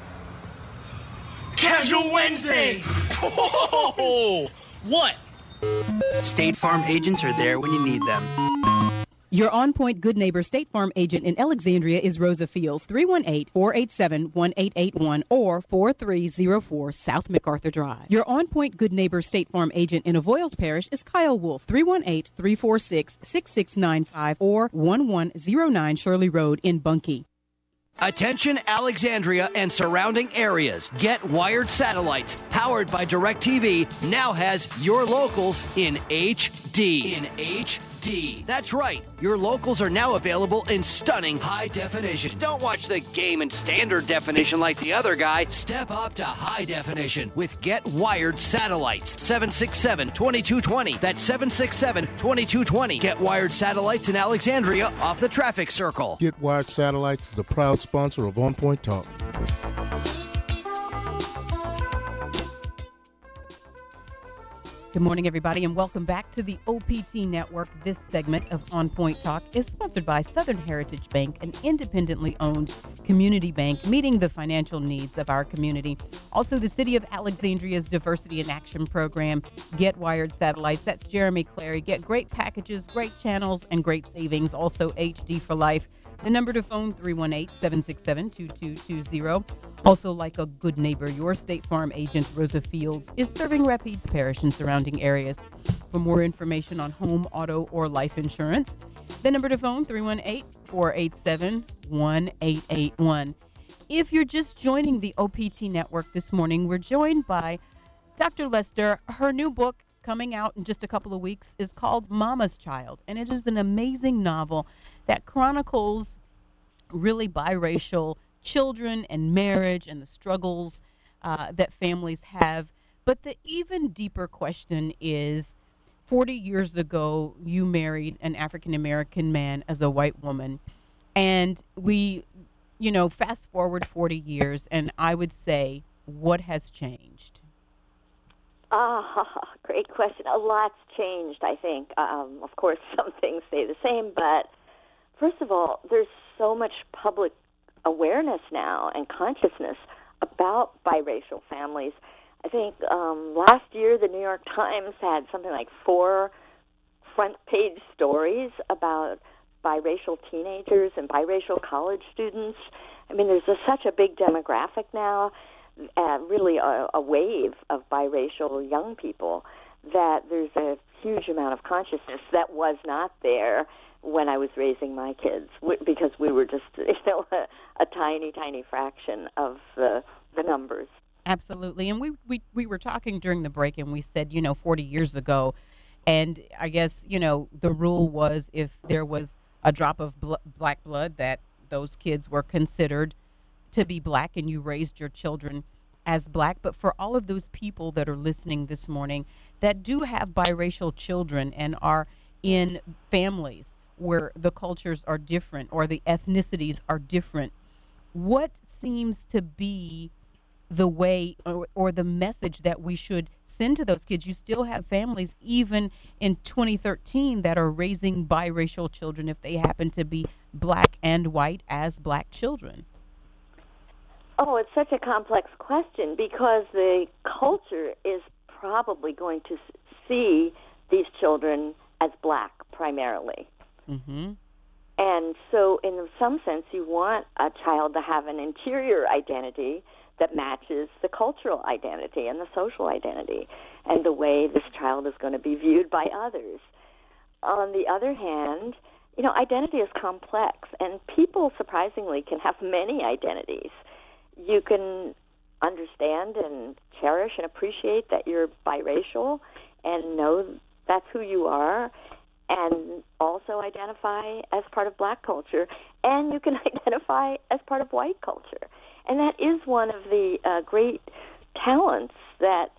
Casual Wednesdays! Whoa! What? State Farm agents are there when you need them. Your on-point Good Neighbor State Farm agent in Alexandria is Rosa Fields, 318-487-1881 or 4304 South MacArthur Drive. Your on-point Good Neighbor State Farm agent in Avoyles Parish is Kyle Wolf, 318-346-6695 or 1109 Shirley Road in Bunkie. Attention Alexandria and surrounding areas. Get Wired Satellites, powered by DirecTV, now has your locals in HD. That's right. Your locals are now available in stunning high definition. Don't watch the game in standard definition like the other guy. Step up to high definition with Get Wired Satellites. 767-2220. That's 767-2220. Get Wired Satellites in Alexandria off the traffic circle. Get Wired Satellites is a proud sponsor of On Point Talk. Good morning, everybody, and welcome back to the OPT Network. This segment of On Point Talk is sponsored by Southern Heritage Bank, an independently owned community bank meeting the financial needs of our community. Also, the City of Alexandria's Diversity in Action program, Get Wired Satellites. That's Jeremy Clary. Get great packages, great channels, and great savings. Also, HD for Life. The number to phone, 318-767-2220. Also, like a good neighbor, your State Farm agent, Rosa Fields, is serving Rapides Parish and surrounding areas. For more information on home, auto, or life insurance, the number to phone, 318-487-1881. If you're just joining the OPT Network this morning, we're joined by Dr. Lester. Her new book, coming out in just a couple of weeks, is called Mama's Child, and it is an amazing novel that chronicles really biracial children and marriage and the struggles that families have. But the even deeper question is, 40 years ago, you married an African-American man as a white woman, and we, fast forward 40 years, and I would say, what has changed? Great question. A lot's changed, I think. Of course, some things stay the same, but first of all, there's so much public awareness now and consciousness about biracial families. I think last year the New York Times had something like 4 front-page stories about biracial teenagers and biracial college students. I mean, there's such a big demographic now, really a wave of biracial young people, that there's a huge amount of consciousness that was not there when I was raising my kids, because we were just, a tiny, tiny fraction of the numbers. Absolutely. And we were talking during the break, and we said, 40 years ago, and I guess, the rule was if there was a drop of black blood, that those kids were considered to be black, and you raised your children as black. But for all of those people that are listening this morning that do have biracial children and are in families where the cultures are different or the ethnicities are different, what seems to be the way or the message that we should send to those kids? You still have families, even in 2013, that are raising biracial children if they happen to be black and white as black children. Oh, it's such a complex question, because the culture is probably going to see these children as black primarily. Mm-hmm. And so in some sense, you want a child to have an interior identity that matches the cultural identity and the social identity and the way this child is going to be viewed by others. On the other hand, identity is complex, and people surprisingly can have many identities. You can understand and cherish and appreciate that you're biracial and know that's who you are, and also identify as part of black culture, and you can identify as part of white culture. And that is one of the great talents that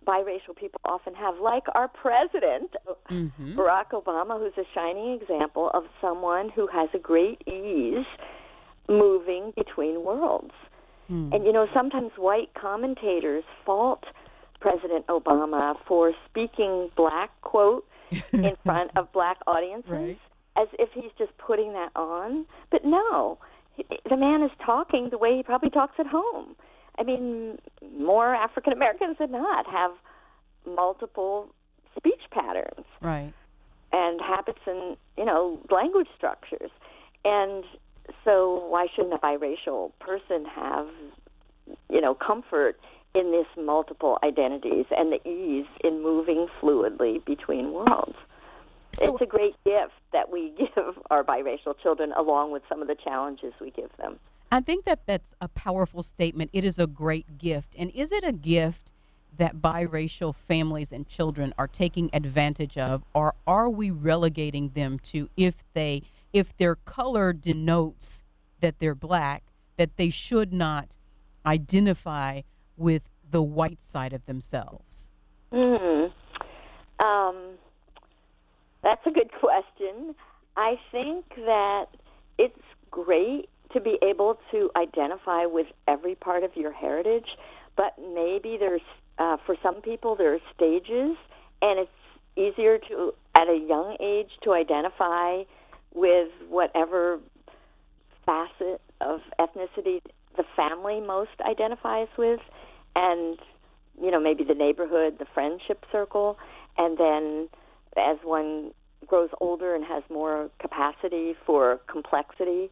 biracial people often have, like our president, Barack Obama, who's a shining example of someone who has a great ease moving between worlds. And, sometimes white commentators fault President Obama for speaking black, quote, in front of black audiences, as if he's just putting that on. But no, the man is talking the way he probably talks at home. I mean, more African Americans than not have multiple speech patterns, and habits and language structures. And so, why shouldn't a biracial person have comfort in this multiple identities and the ease in moving fluidly between worlds? So, it's a great gift that we give our biracial children, along with some of the challenges we give them. I think that that's a powerful statement. It is a great gift. And is it a gift that biracial families and children are taking advantage of, or are we relegating them to, if their color denotes that they're black, that they should not identify with the white side of themselves? That's a good question. I think that it's great to be able to identify with every part of your heritage, but maybe there's, for some people, there are stages, and it's easier to, at a young age, to identify with whatever facet of ethnicity the family most identifies with, and, maybe the neighborhood, the friendship circle, and then as one grows older and has more capacity for complexity,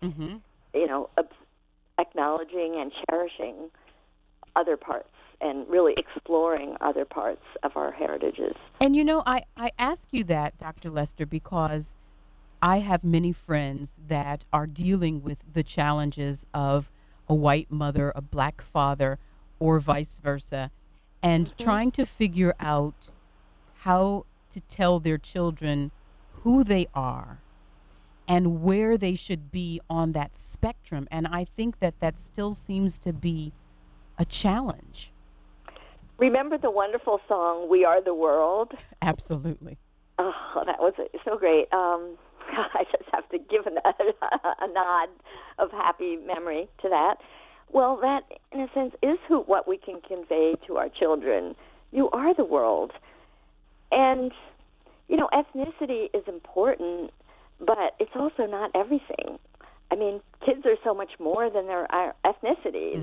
acknowledging and cherishing other parts and really exploring other parts of our heritages. And, I ask you that, Dr. Lester, because I have many friends that are dealing with the challenges of a white mother, a black father, or vice versa, and trying to figure out how to tell their children who they are and where they should be on that spectrum. And I think that still seems to be a challenge. Remember the wonderful song, We Are the World? Absolutely. Oh, that was so great. I just have to give a nod of happy memory to that. Well, that, in a sense, is what we can convey to our children. You are the world. And, ethnicity is important, but it's also not everything. I mean, kids are so much more than their ethnicity.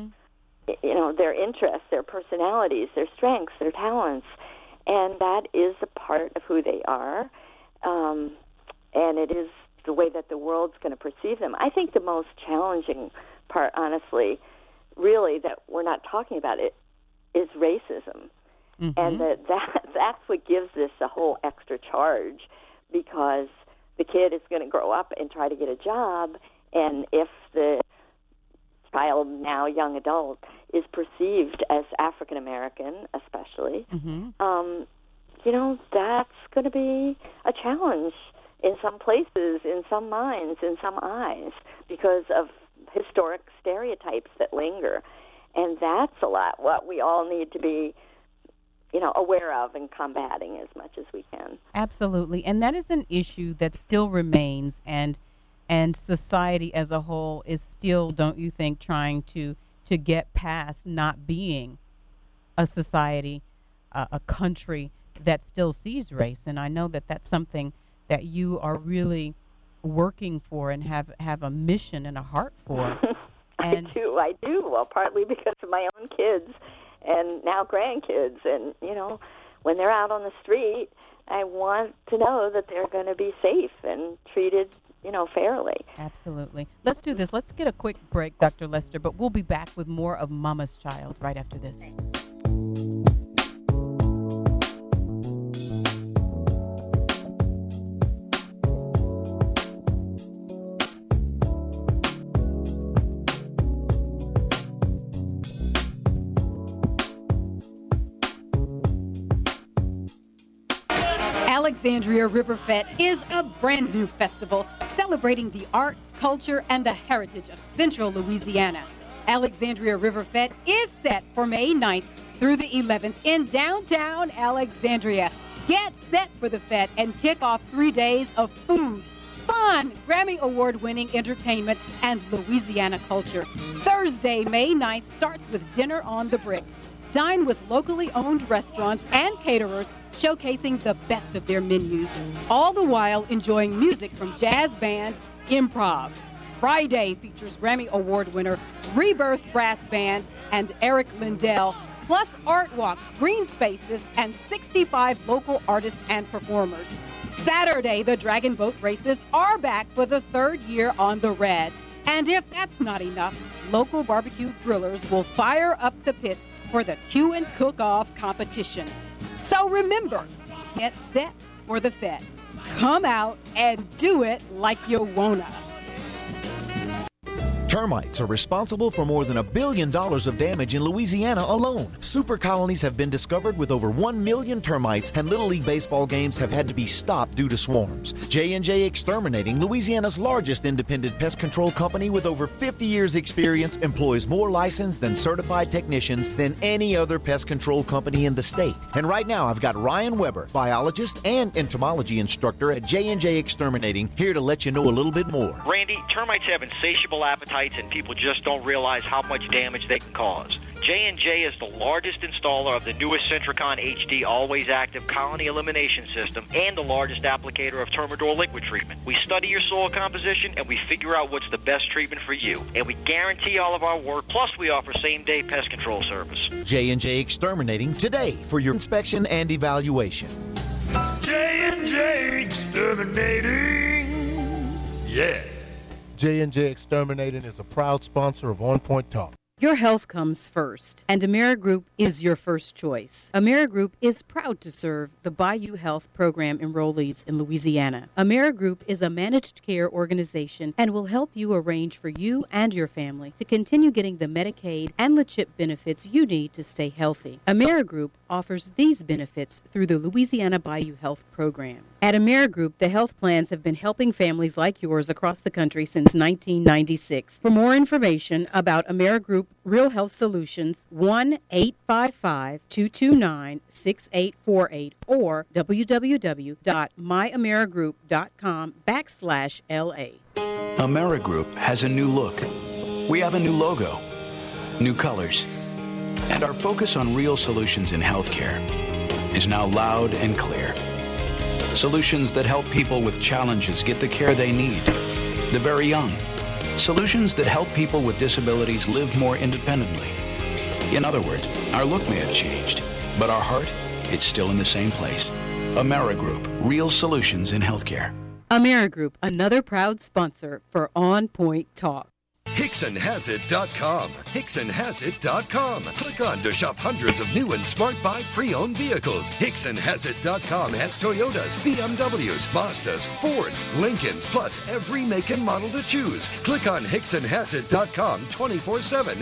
Their interests, their personalities, their strengths, their talents. And that is a part of who they are. And it is the way that the world's going to perceive them. I think the most challenging part, honestly, really, that we're not talking about it, is racism. And that's what gives this a whole extra charge, because the kid is going to grow up and try to get a job, and if the child, now young adult, is perceived as African American, especially, that's going to be a challenge in some places, in some minds, in some eyes, because of historic stereotypes that linger. And that's a lot what we all need to be aware of and combating as much as we can. Absolutely. And that is an issue that still remains, and society as a whole is still, don't you think, trying to get past not being a society, a country that still sees race. And I know that that's something that you are really working for and have a mission and a heart for. And I do. Well, partly because of my own kids and now grandkids. And, when they're out on the street, I want to know that they're going to be safe and treated, fairly. Absolutely. Let's do this. Let's get a quick break, Dr. Lester, but we'll be back with more of Mama's Child right after this. Alexandria River Fête is a brand new festival celebrating the arts, culture, and the heritage of Central Louisiana. Alexandria River Fête is set for May 9th through the 11th in downtown Alexandria. Get set for the Fete and kick off 3 days of food, fun, Grammy Award-winning entertainment, and Louisiana culture. Thursday, May 9th, starts with Dinner on the Bricks. Dine with locally owned restaurants and caterers showcasing the best of their menus, all the while enjoying music from jazz band Improv. Friday features Grammy Award winner Rebirth Brass Band and Eric Lindell, plus art walks, green spaces, and 65 local artists and performers. Saturday, the Dragon Boat races are back for the third year on the Red. And if that's not enough, local barbecue grillers will fire up the pits for the Q and Cook-Off competition. So remember, get set for the Fete. Come out and do it like you wanna. Termites are responsible for more than $1 billion of damage in Louisiana alone. Super colonies have been discovered with over 1 million termites, and Little League baseball games have had to be stopped due to swarms. J&J Exterminating, Louisiana's largest independent pest control company with over 50 years experience, employs more licensed and certified technicians than any other pest control company in the state. And right now I've got Ryan Weber, biologist and entomology instructor at J&J Exterminating, here to let you know a little bit more. Randy, termites have insatiable appetites, and people just don't realize how much damage they can cause. J&J is the largest installer of the newest Centricon HD always active colony elimination system and the largest applicator of Termador liquid treatment. We study your soil composition and we figure out what's the best treatment for you. And we guarantee all of our work, plus we offer same-day pest control service. J&J Exterminating today for your inspection and evaluation. J&J Exterminating. Yeah. J&J Exterminating is a proud sponsor of On Point Talk. Your health comes first, and AmeriGroup is your first choice. AmeriGroup is proud to serve the Bayou Health Program enrollees in Louisiana. AmeriGroup is a managed care organization and will help you arrange for you and your family to continue getting the Medicaid and the CHIP benefits you need to stay healthy. AmeriGroup offers these benefits through the Louisiana Bayou Health Program. At AmeriGroup, the health plans have been helping families like yours across the country since 1996. For more information about AmeriGroup Real Health Solutions, 1-855-229-6848 or www.myamerigroup.com/LA. AmeriGroup has a new look. We have a new logo, new colors, and our focus on real solutions in healthcare is now loud and clear. Solutions that help people with challenges get the care they need, the very young. Solutions that help people with disabilities live more independently. In other words, our look may have changed, but our heart is still in the same place. AmeriGroup, real solutions in healthcare. AmeriGroup, another proud sponsor for On Point Talk. HicksonHasIt.com. HicksonHasIt.com. Click on to shop hundreds of new and smart buy pre-owned vehicles. HicksonHasIt.com has Toyotas, BMWs, Mazdas, Fords, Lincolns, plus every make and model to choose. Click on HicksonHasIt.com 24/7,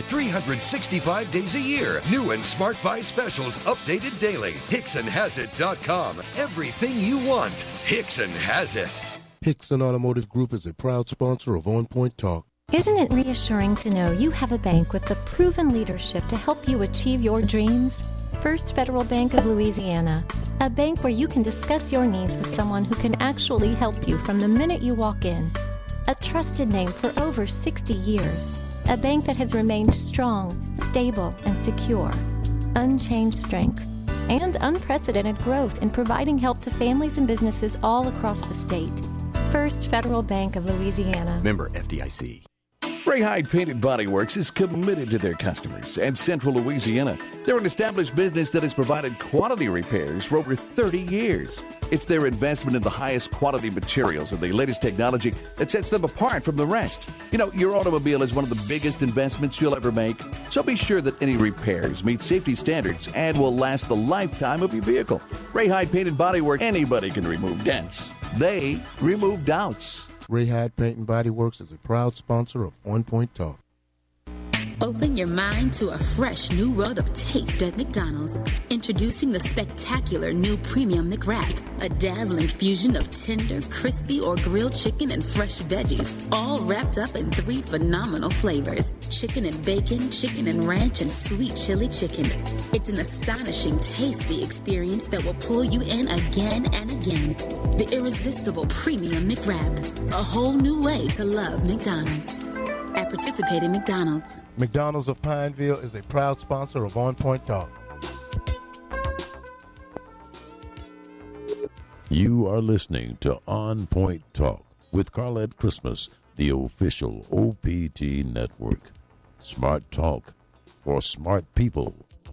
365 days a year. New and smart buy specials updated daily. HicksonHasIt.com. Everything you want. Hickson has it. Hickson Automotive Group is a proud sponsor of On Point Talk. Isn't it reassuring to know you have a bank with the proven leadership to help you achieve your dreams? First Federal Bank of Louisiana, a bank where you can discuss your needs with someone who can actually help you from the minute you walk in. A trusted name for over 60 years, a bank that has remained strong, stable, and secure. Unchanged strength and unprecedented growth in providing help to families and businesses all across the state. First Federal Bank of Louisiana. Member FDIC. Ray Hyde Painted Body Works is committed to their customers and Central Louisiana. They're an established business that has provided quality repairs for over 30 years. It's their investment in the highest quality materials and the latest technology that sets them apart from the rest. You know, your automobile is one of the biggest investments you'll ever make, so be sure that any repairs meet safety standards and will last the lifetime of your vehicle. Ray Hyde Painted Body Works, anybody can remove dents. They remove doubts. Ray Hyde Paint and Body Works is a proud sponsor of On Point Talk. Open your mind to a fresh new world of taste at McDonald's. Introducing the spectacular new Premium McWrap, a dazzling fusion of tender, crispy, or grilled chicken and fresh veggies, all wrapped up in 3 phenomenal flavors. chicken and bacon, chicken and ranch, and sweet chili chicken. It's an astonishing, tasty experience that will pull you in again and again. The irresistible Premium McWrap, a whole new way to love McDonald's. At participating McDonald's. McDonald's of Pineville is a proud sponsor of On Point Talk. You are listening to On Point Talk with Carlette Christmas, the official OPT network. Smart talk for smart people.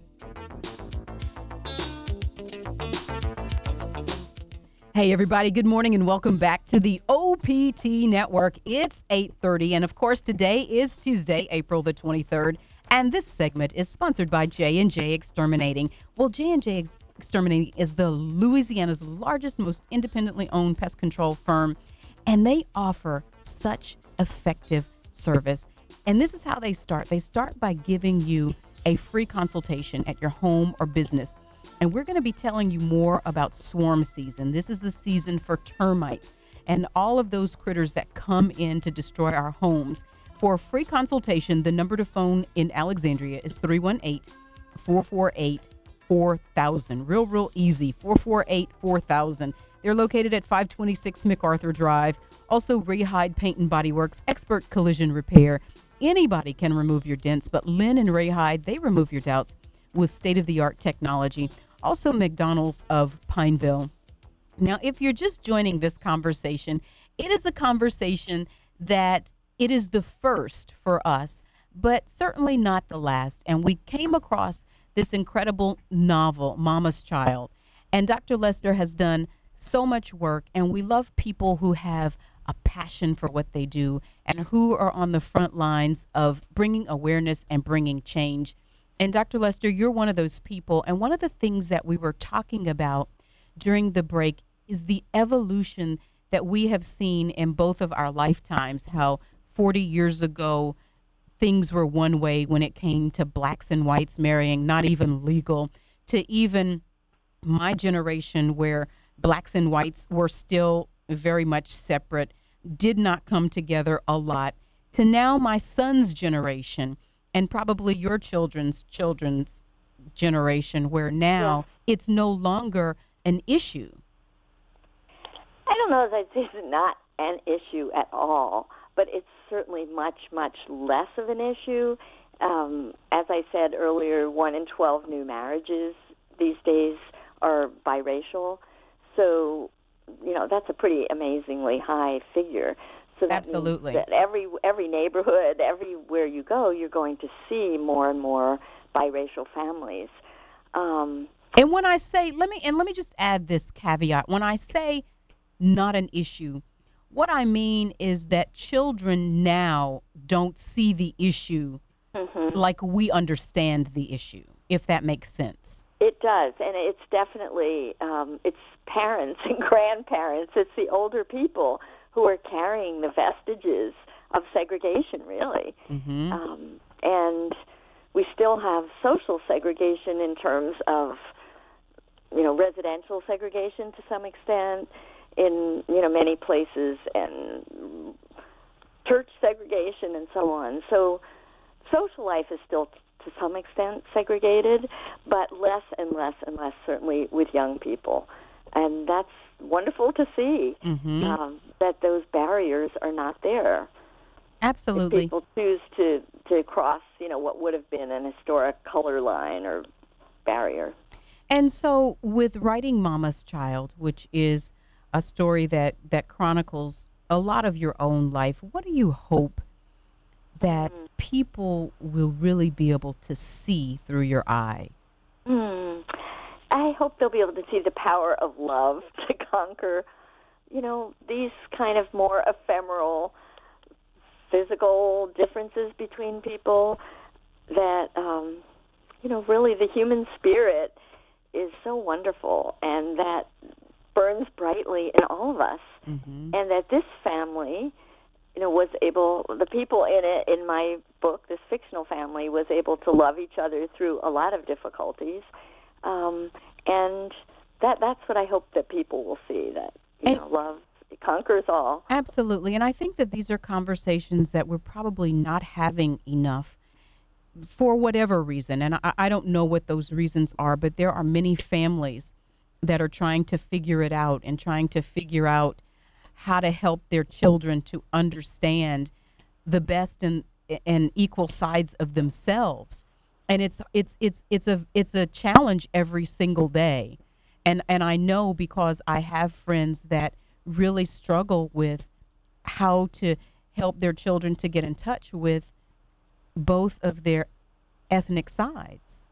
Hey, everybody. Good morning and welcome back to the OPT Network. It's 8:30, and of course, today is Tuesday, April the 23rd, and this segment is sponsored by J&J Exterminating. Well, J&J Exterminating is the Louisiana's largest, most independently owned pest control firm, and they offer such effective service. And this is how they start. They start by giving you a free consultation at your home or business. And we're going to be telling you more about swarm season. This is the season for termites and all of those critters that come in to destroy our homes. For a free consultation, the number to phone in Alexandria is 318-448-4000. Real easy, 448-4000. They're located at 526 MacArthur Drive. Also, Rayhide Paint and Body Works, expert collision repair. Anybody can remove your dents, but Lynn and Rayhide, they remove your doubts with state-of-the-art technology. Also, McDonald's of Pineville. Now, if you're just joining this conversation, it is a conversation that it is the first for us, but certainly not the last. And we came across this incredible novel, Mama's Child. And Dr. Lester has done so much work, and we love people who have a passion for what they do and who are on the front lines of bringing awareness and bringing change. And Dr. Lester, you're one of those people. And one of the things that we were talking about during the break is the evolution that we have seen in both of our lifetimes, how 40 years ago, things were one way when it came to blacks and whites marrying, not even legal, to even my generation where blacks and whites were still very much separate, did not come together a lot, to now my son's generation and probably your children's generation, where now it's no longer an issue. I don't know if I'd say it's not an issue at all, but it's certainly much, much less of an issue. As I said earlier, 1 in 12 new marriages these days are biracial. So, that's a pretty amazingly high figure. So that absolutely means that every neighborhood, everywhere you go, you're going to see more and more biracial families. And when I say, let me just add this caveat. When I say not an issue, what I mean is that children now don't see the issue like we understand the issue, if that makes sense. It does, and it's definitely, it's parents and grandparents. It's the older people who are carrying the vestiges of segregation, really. And we still have social segregation in terms of, residential segregation to some extent in, many places, and church segregation and so on. So social life is still to some extent segregated, but less and less and less, certainly with young people. And that's wonderful to see, that those barriers are not there. Absolutely. If people choose to cross, what would have been an historic color line or barrier. And so with writing Mama's Child, which is a story that chronicles a lot of your own life, what do you hope that people will really be able to see through your eye? I hope they'll be able to see the power of love to conquer, these kind of more ephemeral physical differences between people, that, really the human spirit is so wonderful, and that burns brightly in all of us. And that this family, was able, the people in it, in my book, this fictional family, was able to love each other through a lot of difficulties. And that's what I hope that people will see, that, love It conquers all. Absolutely. And I think that these are conversations that we're probably not having enough for whatever reason. And I don't know what those reasons are, but there are many families that are trying to figure it out and trying to figure out how to help their children to understand the best and equal sides of themselves. And it's a challenge every single day. And I know because I have friends that really struggle with how to help their children to get in touch with both of their ethnic sides.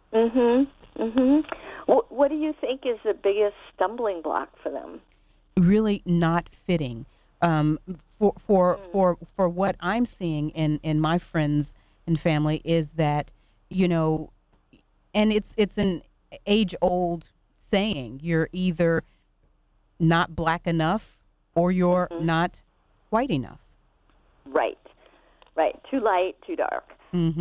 What do you think is the biggest stumbling block for them? Really not fitting. For what I'm seeing in my friends and family is that, you know, and it's an age-old saying, you're either not black enough or you're not white enough. Right. Too light, too dark.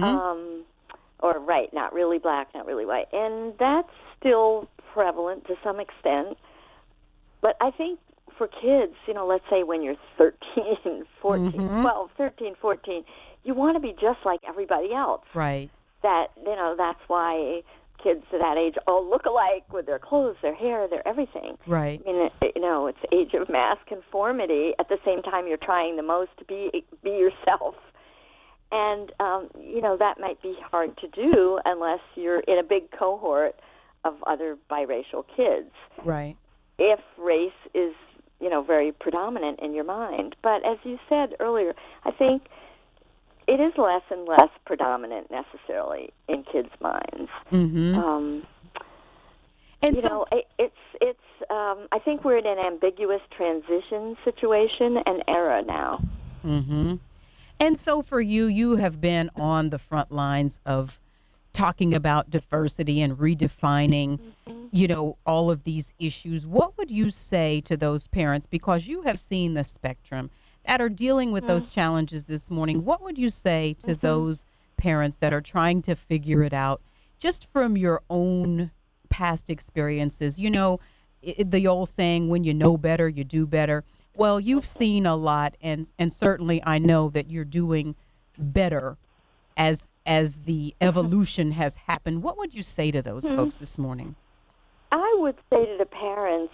Or not really black, not really white. And that's still prevalent to some extent. But I think for kids, you know, let's say when you're 13, 14, 12, 13, 14, you want to be just like everybody else. Right. That, you know, that's why kids at that age all look alike with their clothes, their hair, their everything. Right. I mean, you know, it's the age of mass conformity. At the same time, you're trying the most to be yourself. And, you know, that might be hard to do unless you're in a big cohort of other biracial kids. Right. If race is, you know, very predominant in your mind. But as you said earlier, I think it is less and less predominant necessarily in kids' minds. And you know, it's. I think we're in an ambiguous transition situation and era now. And so for you, you have been on the front lines of talking about diversity and redefining, you know, all of these issues. What would you say to those parents, because you have seen the spectrum, that are dealing with those challenges this morning? What would you say to those parents that are trying to figure it out, just from your own past experiences? You know, the old saying, when you know better, you do better. Well, you've seen a lot, and certainly I know that you're doing better as the evolution has happened. What would you say to those folks this morning? I would say to the parents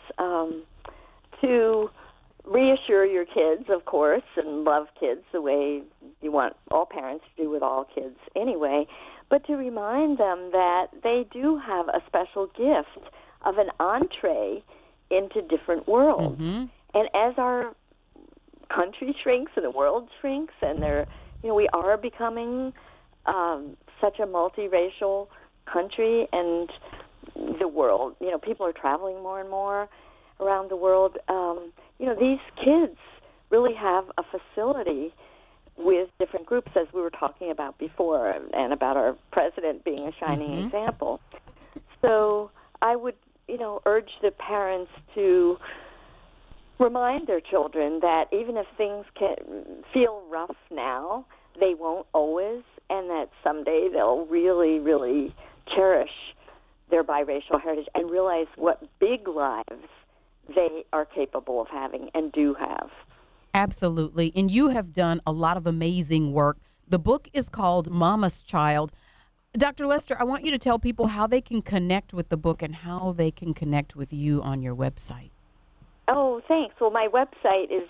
to reassure your kids, of course, and love kids the way you want all parents to do with all kids anyway, but to remind them that they do have a special gift of an entree into different worlds. And as our country shrinks and the world shrinks, and we are becoming such a multiracial country, and the world, you know, people are traveling more and more around the world. You know, these kids really have a facility with different groups, as we were talking about before, and about our president being a shining example. So I would, you know, urge the parents to remind their children that even if things can feel rough now, they won't always, and that someday they'll really, really cherish their biracial heritage and realize what big lives they are capable of having and do have. Absolutely. And you have done a lot of amazing work. The book is called Mama's Child. Dr. Lester, I want you to tell people how they can connect with the book and how they can connect with you on your website. Oh, thanks. Well, my website is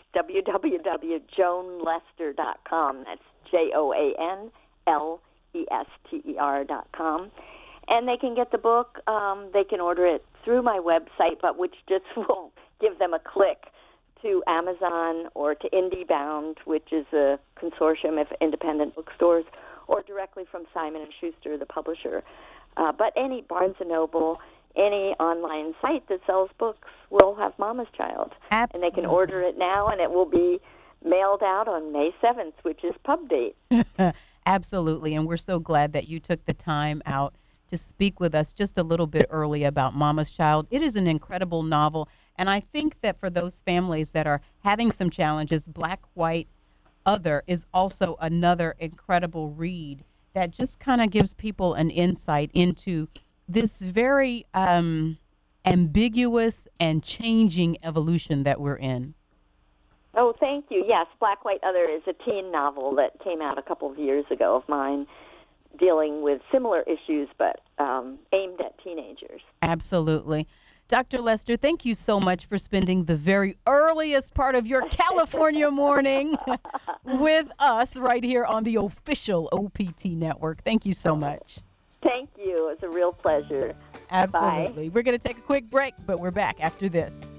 www.joanlester.com. That's JOANLESTER.com. And they can get the book. They can order it through my website, but which just will give them a click to Amazon or to IndieBound, which is a consortium of independent bookstores, or directly from Simon & Schuster, the publisher. But any Barnes & Noble, any online site that sells books will have Mama's Child. Absolutely. And they can order it now, and it will be mailed out on May 7th, which is pub date. Absolutely. And we're so glad that you took the time out to speak with us just a little bit early about Mama's Child. It is an incredible novel. And I think that for those families that are having some challenges, Black, White, Other is also another incredible read that just kind of gives people an insight into this very ambiguous and changing evolution that we're in. Oh, thank you. Yes, Black, White, Other is a teen novel that came out a couple of years ago of mine, dealing with similar issues but aimed at teenagers. Absolutely. Dr. Lester, thank you so much for spending the very earliest part of your California morning with us right here on the official OPT network. Thank you so much. Thank you. It's a real pleasure. Absolutely. Bye. We're going to take a quick break, but we're back after this.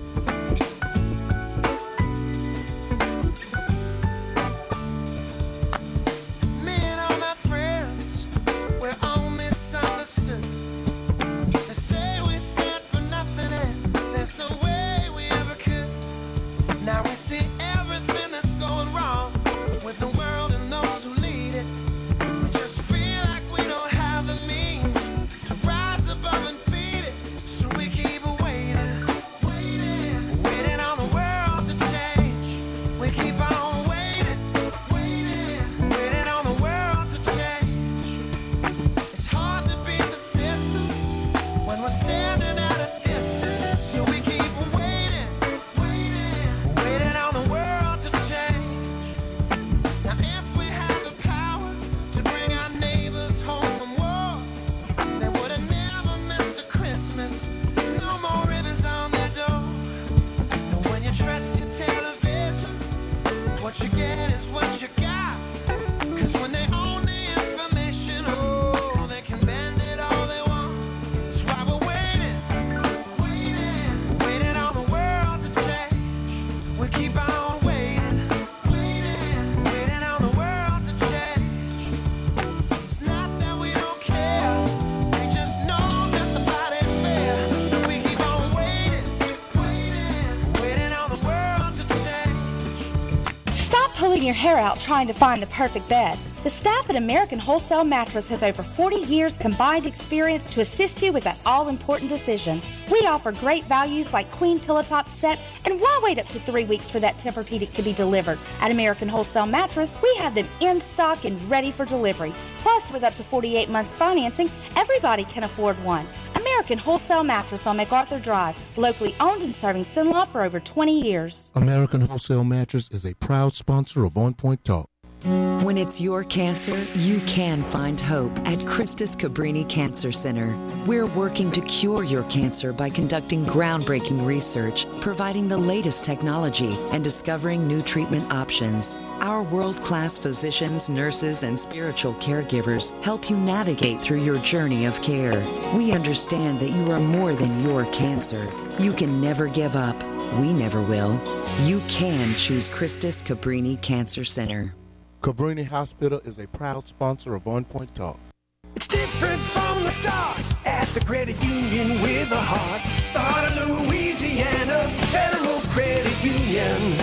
Your hair out trying to find the perfect bed. The staff at American Wholesale Mattress has over 40 years combined experience to assist you with that all-important decision. We offer great values like queen pillow top sets, and why wait up to 3 weeks for that Tempur-Pedic to be delivered? At American Wholesale Mattress, we have them in stock and ready for delivery. Plus, with up to 48 months financing, everybody can afford one. American Wholesale Mattress on MacArthur Drive, locally owned and serving Cenla for over 20 years. American Wholesale Mattress is a proud sponsor of On Point Talk. When it's your cancer, you can find hope at Christus Cabrini Cancer Center. We're working to cure your cancer by conducting groundbreaking research, providing the latest technology, and discovering new treatment options. Our world-class physicians, nurses, and spiritual caregivers help you navigate through your journey of care. We understand that you are more than your cancer. You can never give up. We never will. You can choose Christus Cabrini Cancer Center. Cabrini Hospital is a proud sponsor of On Point Talk. It's different from the start at the credit union with a heart. The heart of Louisiana Federal Credit Union.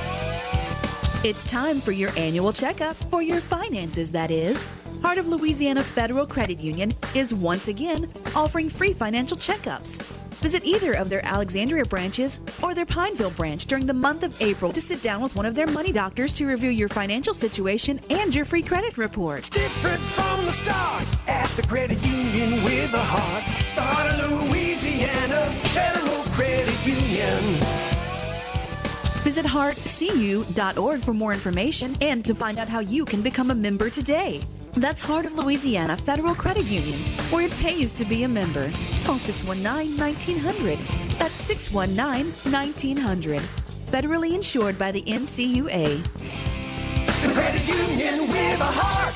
It's time for your annual checkup for your finances, that is. Heart of Louisiana Federal Credit Union is once again offering free financial checkups. Visit either of their Alexandria branches or their Pineville branch during the month of April to sit down with one of their money doctors to review your financial situation and your free credit report. It's different from the start at the credit union with a heart. The heart of Louisiana Federal Credit Union. Visit heartcu.org for more information and to find out how you can become a member today. That's Heart of Louisiana Federal Credit Union, where it pays to be a member. Call 619-1900. That's 619-1900. Federally insured by the NCUA. The credit union with a heart.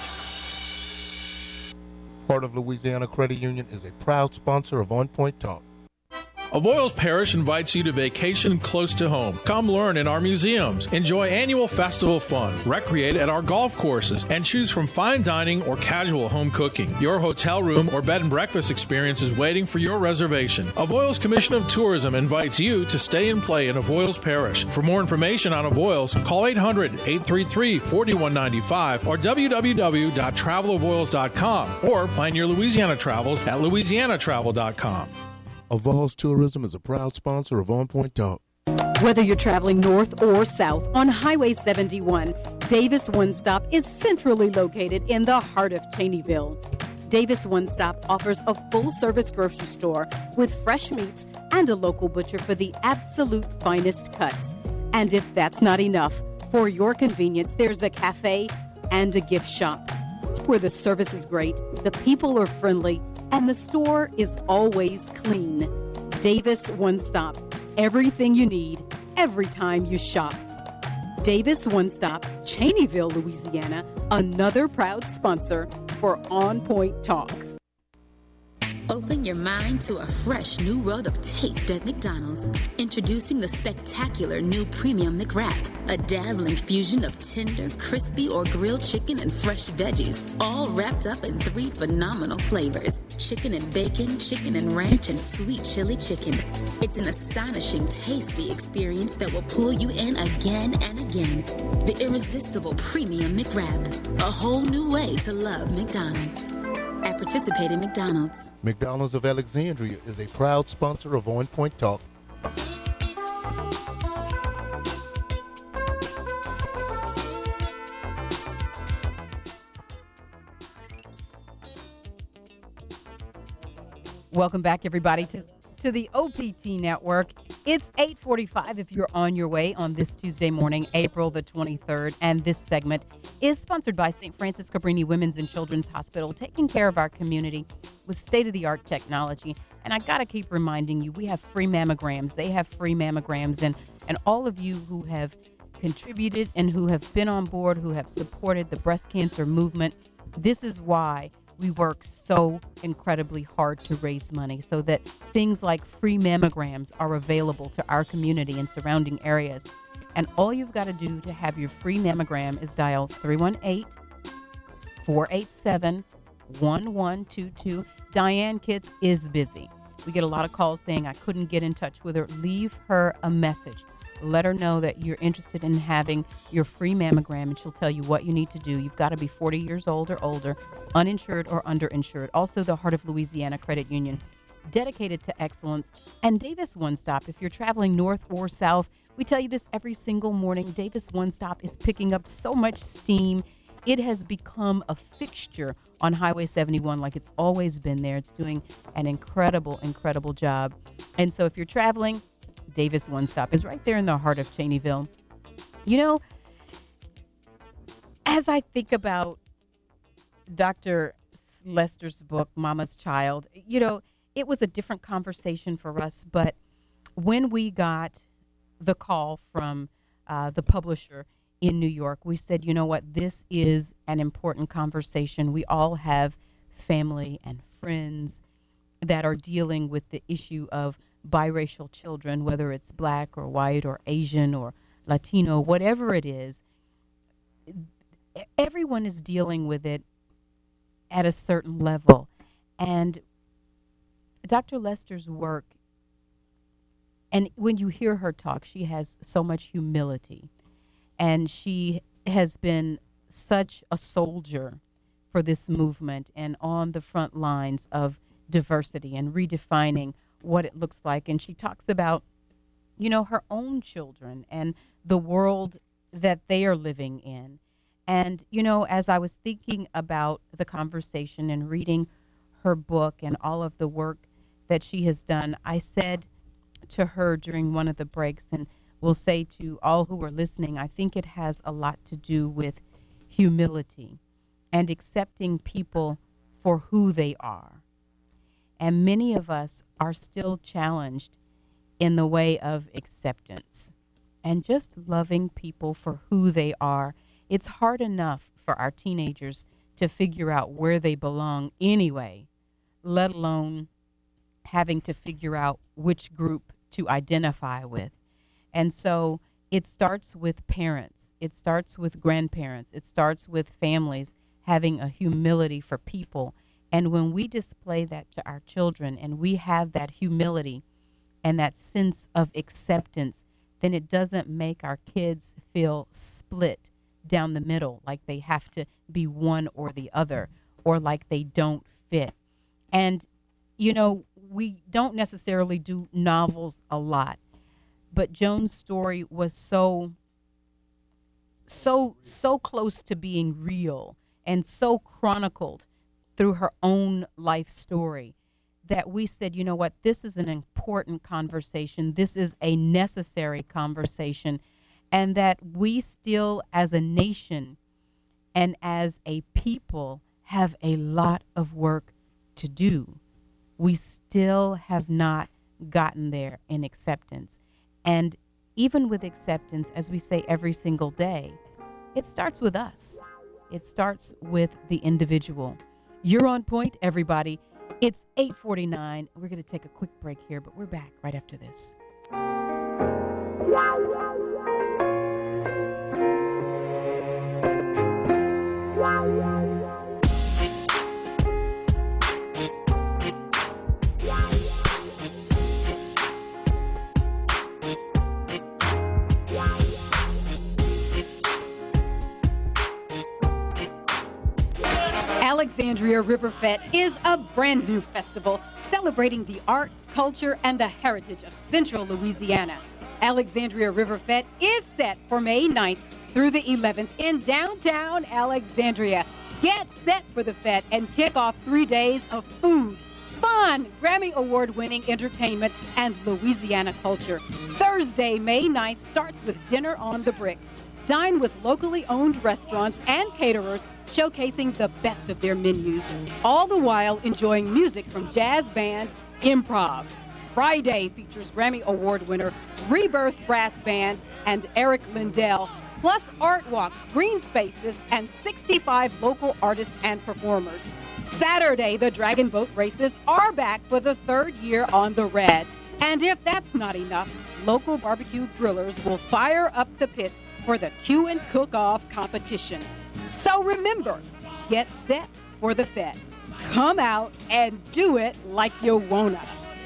Heart of Louisiana Credit Union is a proud sponsor of On Point Talk. Avoyelles Parish invites you to vacation close to home. Come learn in our museums, enjoy annual festival fun, recreate at our golf courses, and choose from fine dining or casual home cooking. Your hotel room or bed and breakfast experience is waiting for your reservation. Avoyelles Commission of Tourism invites you to stay and play in Avoyelles Parish. For more information on Avoyelles, call 800-833-4195 or www.travelavoyelles.com or plan your Louisiana travels at louisianatravel.com. Avoyelles Tourism is a proud sponsor of On Point Talk. Whether you're traveling north or south on Highway 71, Davis One Stop is centrally located in the heart of Cheneyville. Davis One Stop offers a full-service grocery store with fresh meats and a local butcher for the absolute finest cuts. And if that's not enough, for your convenience, there's a cafe and a gift shop where the service is great, the people are friendly, and the store is always clean. Davis One Stop. Everything you need, every time you shop. Davis One Stop, Cheneyville, Louisiana, another proud sponsor for On Point Talk. Open your mind to a fresh new world of taste at McDonald's. Introducing the spectacular new Premium McWrap, a dazzling fusion of tender, crispy, or grilled chicken and fresh veggies, all wrapped up in 3 phenomenal flavors: chicken and bacon, chicken and ranch, and sweet chili chicken. It's an astonishing, tasty experience that will pull you in again and again. The irresistible Premium McWrap, a whole new way to love McDonald's. At participating McDonald's. McDonald's of Alexandria is a proud sponsor of On Point Talk. Welcome back, everybody, to the OPT Network. It's 8:45 if you're on your way on this Tuesday morning, April the 23rd, and this segment is sponsored by St. Francis Cabrini Women's and Children's Hospital, taking care of our community with state-of-the-art technology. And I got to keep reminding you, we have free mammograms. They have free mammograms, and all of you who have contributed and who have been on board, who have supported the breast cancer movement, this is why we work so incredibly hard to raise money, so that things like free mammograms are available to our community and surrounding areas. And all you've got to do to have your free mammogram is dial 318-487-1122. Diane Kitts is busy. We get a lot of calls saying I couldn't get in touch with her. Leave her a message. Let her know that you're interested in having your free mammogram, and she'll tell you what you need to do. You've got to be 40 years old or older, uninsured or underinsured. Also, the Heart of Louisiana Credit Union, dedicated to excellence. And Davis One Stop, if you're traveling north or south, we tell you this every single morning. Davis One Stop is picking up so much steam. It has become a fixture on Highway 71 like it's always been there. It's doing an incredible, incredible job. And so if you're traveling, Davis One Stop is right there in the heart of Cheneyville. You know, as I think about Dr. Lester's book, Mama's Child, you know, it was a different conversation for us. But when we got the call from the publisher in New York, we said, you know what, this is an important conversation. We all have family and friends that are dealing with the issue of biracial children, whether it's black or white or Asian or Latino, whatever it is. Everyone is dealing with it at a certain level. And Dr. Lester's work, and when you hear her talk, she has so much humility. And she has been such a soldier for this movement and on the front lines of diversity and redefining what it looks like. And she talks about, you know, her own children and the world that they are living in. And, you know, as I was thinking about the conversation and reading her book and all of the work that she has done, I said to her during one of the breaks, and will say to all who are listening, I think it has a lot to do with humility and accepting people for who they are. And many of us are still challenged in the way of acceptance and just loving people for who they are. It's hard enough for our teenagers to figure out where they belong anyway, let alone having to figure out which group to identify with. And so it starts with parents. It starts with grandparents. It starts with families having a humility for people. And when we display that to our children and we have that humility and that sense of acceptance, then it doesn't make our kids feel split down the middle, like they have to be one or the other, or like they don't fit. And, you know, we don't necessarily do novels a lot, but Joan's story was so close to being real and so chronicled through her own life story that we said, you know what, this is an important conversation. This is a necessary conversation. and that we still, as a nation and as a people, have a lot of work to do. We still have not gotten there in acceptance. And even with acceptance, as we say every single day, it starts with us. It starts with the individual. You're on point, everybody. It's 8:49. We're going to take a quick break here, but we're back right after this. Alexandria River Fête is a brand new festival celebrating the arts, culture, and the heritage of Central Louisiana. Alexandria River Fête is set for May 9th through the 11th in downtown Alexandria. Get set for the fête and kick off 3 days of food, fun, Grammy Award-winning entertainment, and Louisiana culture. Thursday, May 9th starts with Dinner on the Bricks. Dine with locally owned restaurants and caterers showcasing the best of their menus, all the while enjoying music from jazz band Improv. Friday features Grammy Award winner Rebirth Brass Band and Eric Lindell, plus art walks, green spaces, and 65 local artists and performers. Saturday, the Dragon Boat races are back for the third year on the Red. And if that's not enough, local barbecue grillers will fire up the pits for the Q and Cook-Off competition. So remember, get set for the Fête. Come out and do it like you wanna.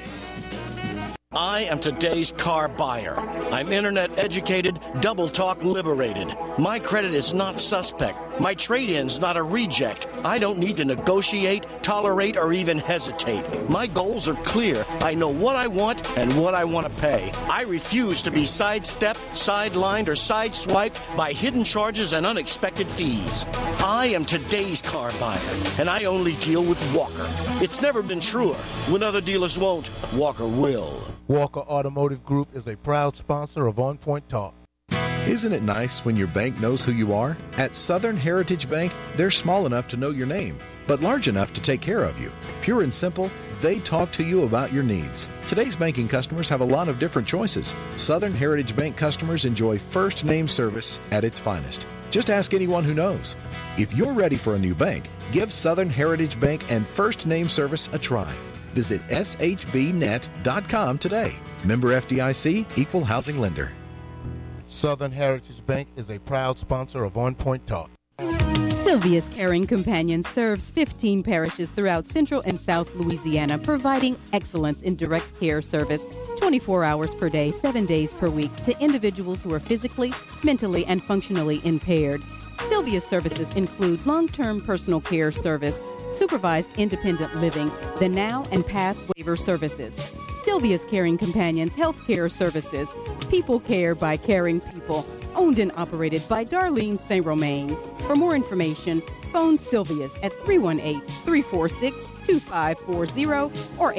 I am today's car buyer. I'm internet educated, double talk liberated. My credit is not suspect. My trade-in's not a reject. I don't need to negotiate, tolerate, or even hesitate. My goals are clear. I know what I want and what I want to pay. I refuse to be sidestepped, sidelined, or sideswiped by hidden charges and unexpected fees. I am today's car buyer, and I only deal with Walker. It's never been truer. When other dealers won't, Walker will. Walker Automotive Group is a proud sponsor of On Point Talk. Isn't it nice when your bank knows who you are? At Southern Heritage Bank, they're small enough to know your name, but large enough to take care of you. Pure and simple, they talk to you about your needs. Today's banking customers have a lot of different choices. Southern Heritage Bank customers enjoy first name service at its finest. Just ask anyone who knows. If you're ready for a new bank, give Southern Heritage Bank and first name service a try. Visit shbnet.com today. Member FDIC, Equal Housing Lender. Southern Heritage Bank is a proud sponsor of On Point Talk. Sylvia's Caring Companion serves 15 parishes throughout Central and South Louisiana, providing excellence in direct care service 24 hours per day, 7 days per week to individuals who are physically, mentally, and functionally impaired. Sylvia's services include long-term personal care service, supervised independent living, the now and past waiver services. Sylvia's Caring Companions Healthcare Services, People Care by Caring People, owned and operated by Darlene St. Romain. For more information, phone Sylvia's at 318-346-2540 or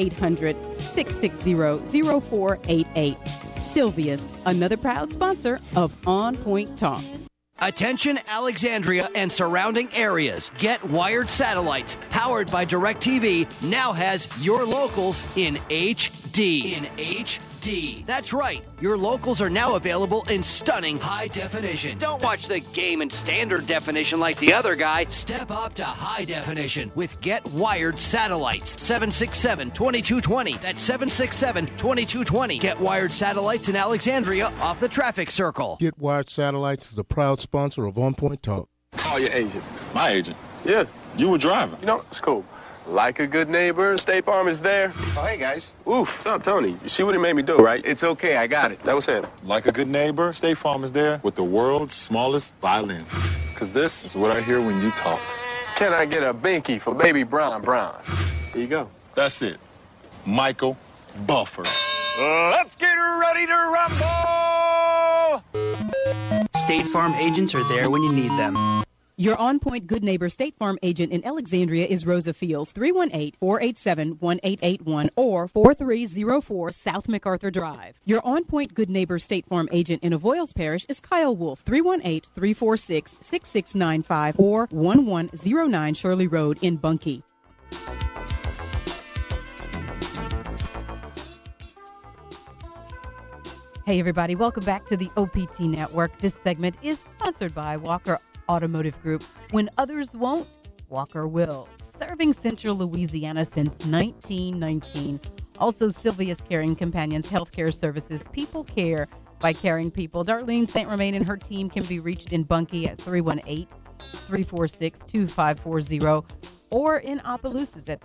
800-660-0488. Sylvia's, another proud sponsor of On Point Talk. Attention Alexandria and surrounding areas. Get Wired Satellites, powered by DirecTV, now has your locals in HD. In HD. That's right. Your locals are now available in stunning high definition. Don't watch the game in standard definition like the other guy. Step up to high definition with Get Wired Satellites. 767-2220. That's 767-2220. Get Wired Satellites in Alexandria off the traffic circle. Get Wired Satellites is a proud sponsor of On Point Talk. Oh, your agent. My agent? Yeah. You were driving. You know, it's cool. Like a good neighbor, State Farm is there. Oh, hey, guys. Oof. What's up, Tony? You see what he made me do, right? It's okay. I got it. That was him. Like a good neighbor, State Farm is there with the world's smallest violin. Because this is what I hear when you talk. Can I get a binky for baby Brown? Here you go. That's it. Michael Buffer. Let's get ready to rumble! State Farm agents are there when you need them. Your on-point Good Neighbor State Farm agent in Alexandria is Rosa Fields, 318-487-1881 or 4304 South MacArthur Drive. Your on-point Good Neighbor State Farm agent in Avoyles Parish is Kyle Wolf, 318-346-6695 or 1109 Shirley Road in Bunkie. Hey everybody, welcome back to the OPT Network. This segment is sponsored by Walker Automotive Group. When others won't, Walker will. Serving Central Louisiana since 1919. Also, Sylvia's Caring Companions Healthcare Services. People care by caring people. Darlene St. Romain and her team can be reached in Bunkie at 318-346-2540 or in Opelousas at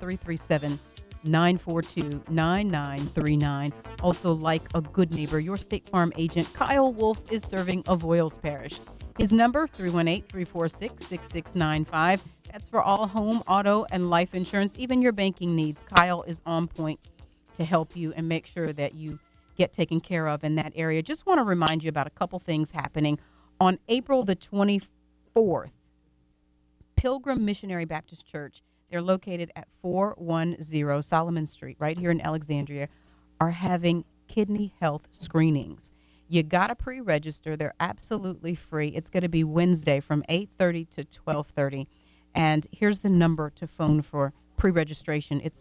337-942-9939. Also, like a good neighbor, your State Farm agent, Kyle Wolf, is serving Avoyles Parish. His number, 318-346-6695. That's for all home, auto, and life insurance, even your banking needs. Kyle is on point to help you and make sure that you get taken care of in that area. Just want to remind you about a couple things happening. On April the 24th, Pilgrim Missionary Baptist Church, they're located at 410 Solomon Street, right here in Alexandria, are having kidney health screenings. You got to pre-register. They're absolutely free. It's going to be Wednesday from 8:30 to 12:30. And here's the number to phone for pre-registration. It's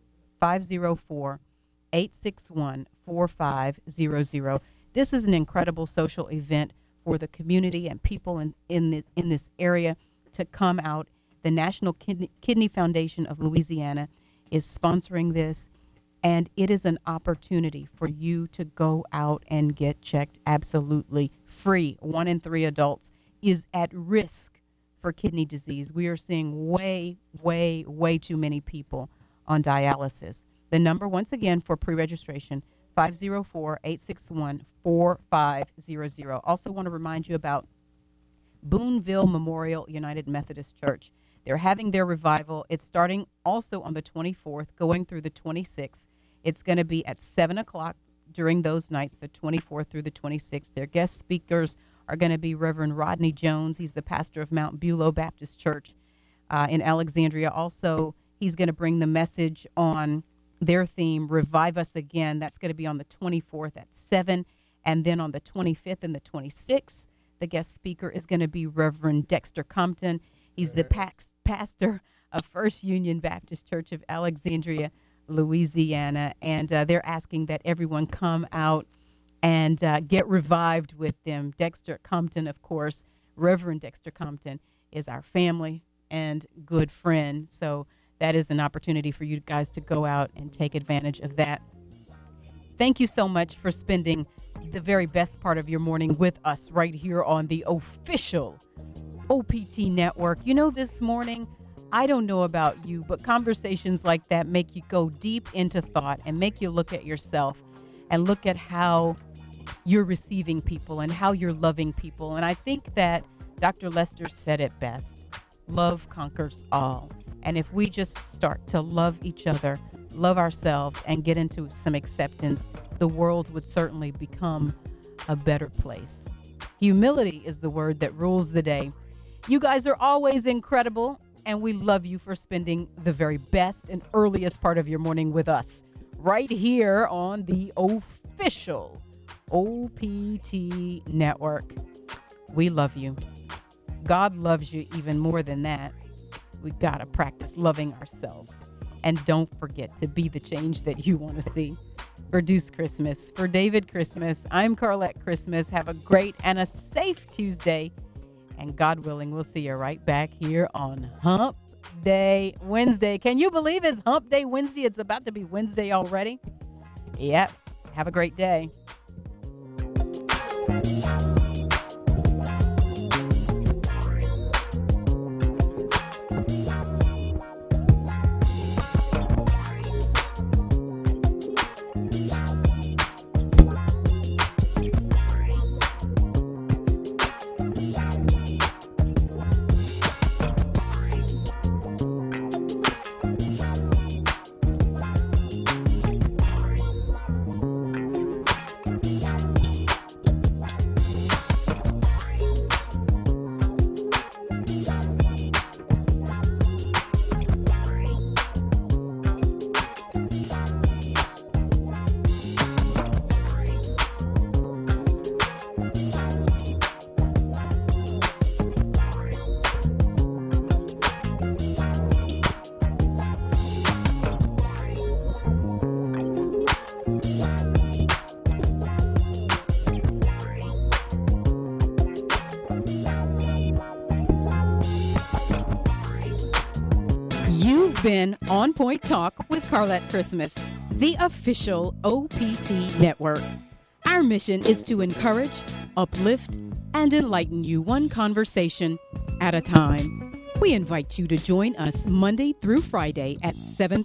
504-861-4500. This is an incredible social event for the community and people in this area to come out. The National Kidney Foundation of Louisiana is sponsoring this. And it is an opportunity for you to go out and get checked absolutely free. 1 in 3 adults is at risk for kidney disease. We are seeing way, way, way too many people on dialysis. The number, once again, for pre-registration, 504-861-4500. Also want to remind you about Boonville Memorial United Methodist Church. They're having their revival. It's starting also on the 24th, going through the 26th. It's going to be at 7 o'clock during those nights, the 24th through the 26th. Their guest speakers are going to be Reverend Rodney Jones. He's the pastor of Mount Bulow Baptist Church in Alexandria. Also, he's going to bring the message on their theme, Revive Us Again. That's going to be on the 24th at 7. And then on the 25th and the 26th, the guest speaker is going to be Reverend Dexter Compton. He's the pastor of First Union Baptist Church of Alexandria, Louisiana, and they're asking that everyone come out and get revived with them. Dexter Compton, of course, Reverend Dexter Compton, is our family and good friend, so that is an opportunity for you guys to go out and take advantage of that. Thank you so much for spending the very best part of your morning with us right here on the official OPT Network. You know, this morning, I don't know about you, but conversations like that make you go deep into thought and make you look at yourself and look at how you're receiving people and how you're loving people. And I think that Dr. Lester said it best. Love conquers all. And if we just start to love each other, love ourselves, and get into some acceptance, the world would certainly become a better place. Humility is the word that rules the day. You guys are always incredible, and we love you for spending the very best and earliest part of your morning with us right here on the official OPT Network. We love you. God loves you even more than that. We got to practice loving ourselves. And don't forget to be the change that you want to see. For Deuce Christmas, for David Christmas, I'm Carlette Christmas. Have a great and a safe Tuesday. And God willing, we'll see you right back here on Hump Day Wednesday. Can you believe it's Hump Day Wednesday? It's about to be Wednesday already. Yep. Have a great day. been On Point Talk with Carlette Christmas, the official OPT network. Our mission is to encourage, uplift, and enlighten you one conversation at a time. We invite you to join us Monday through Friday at 7:30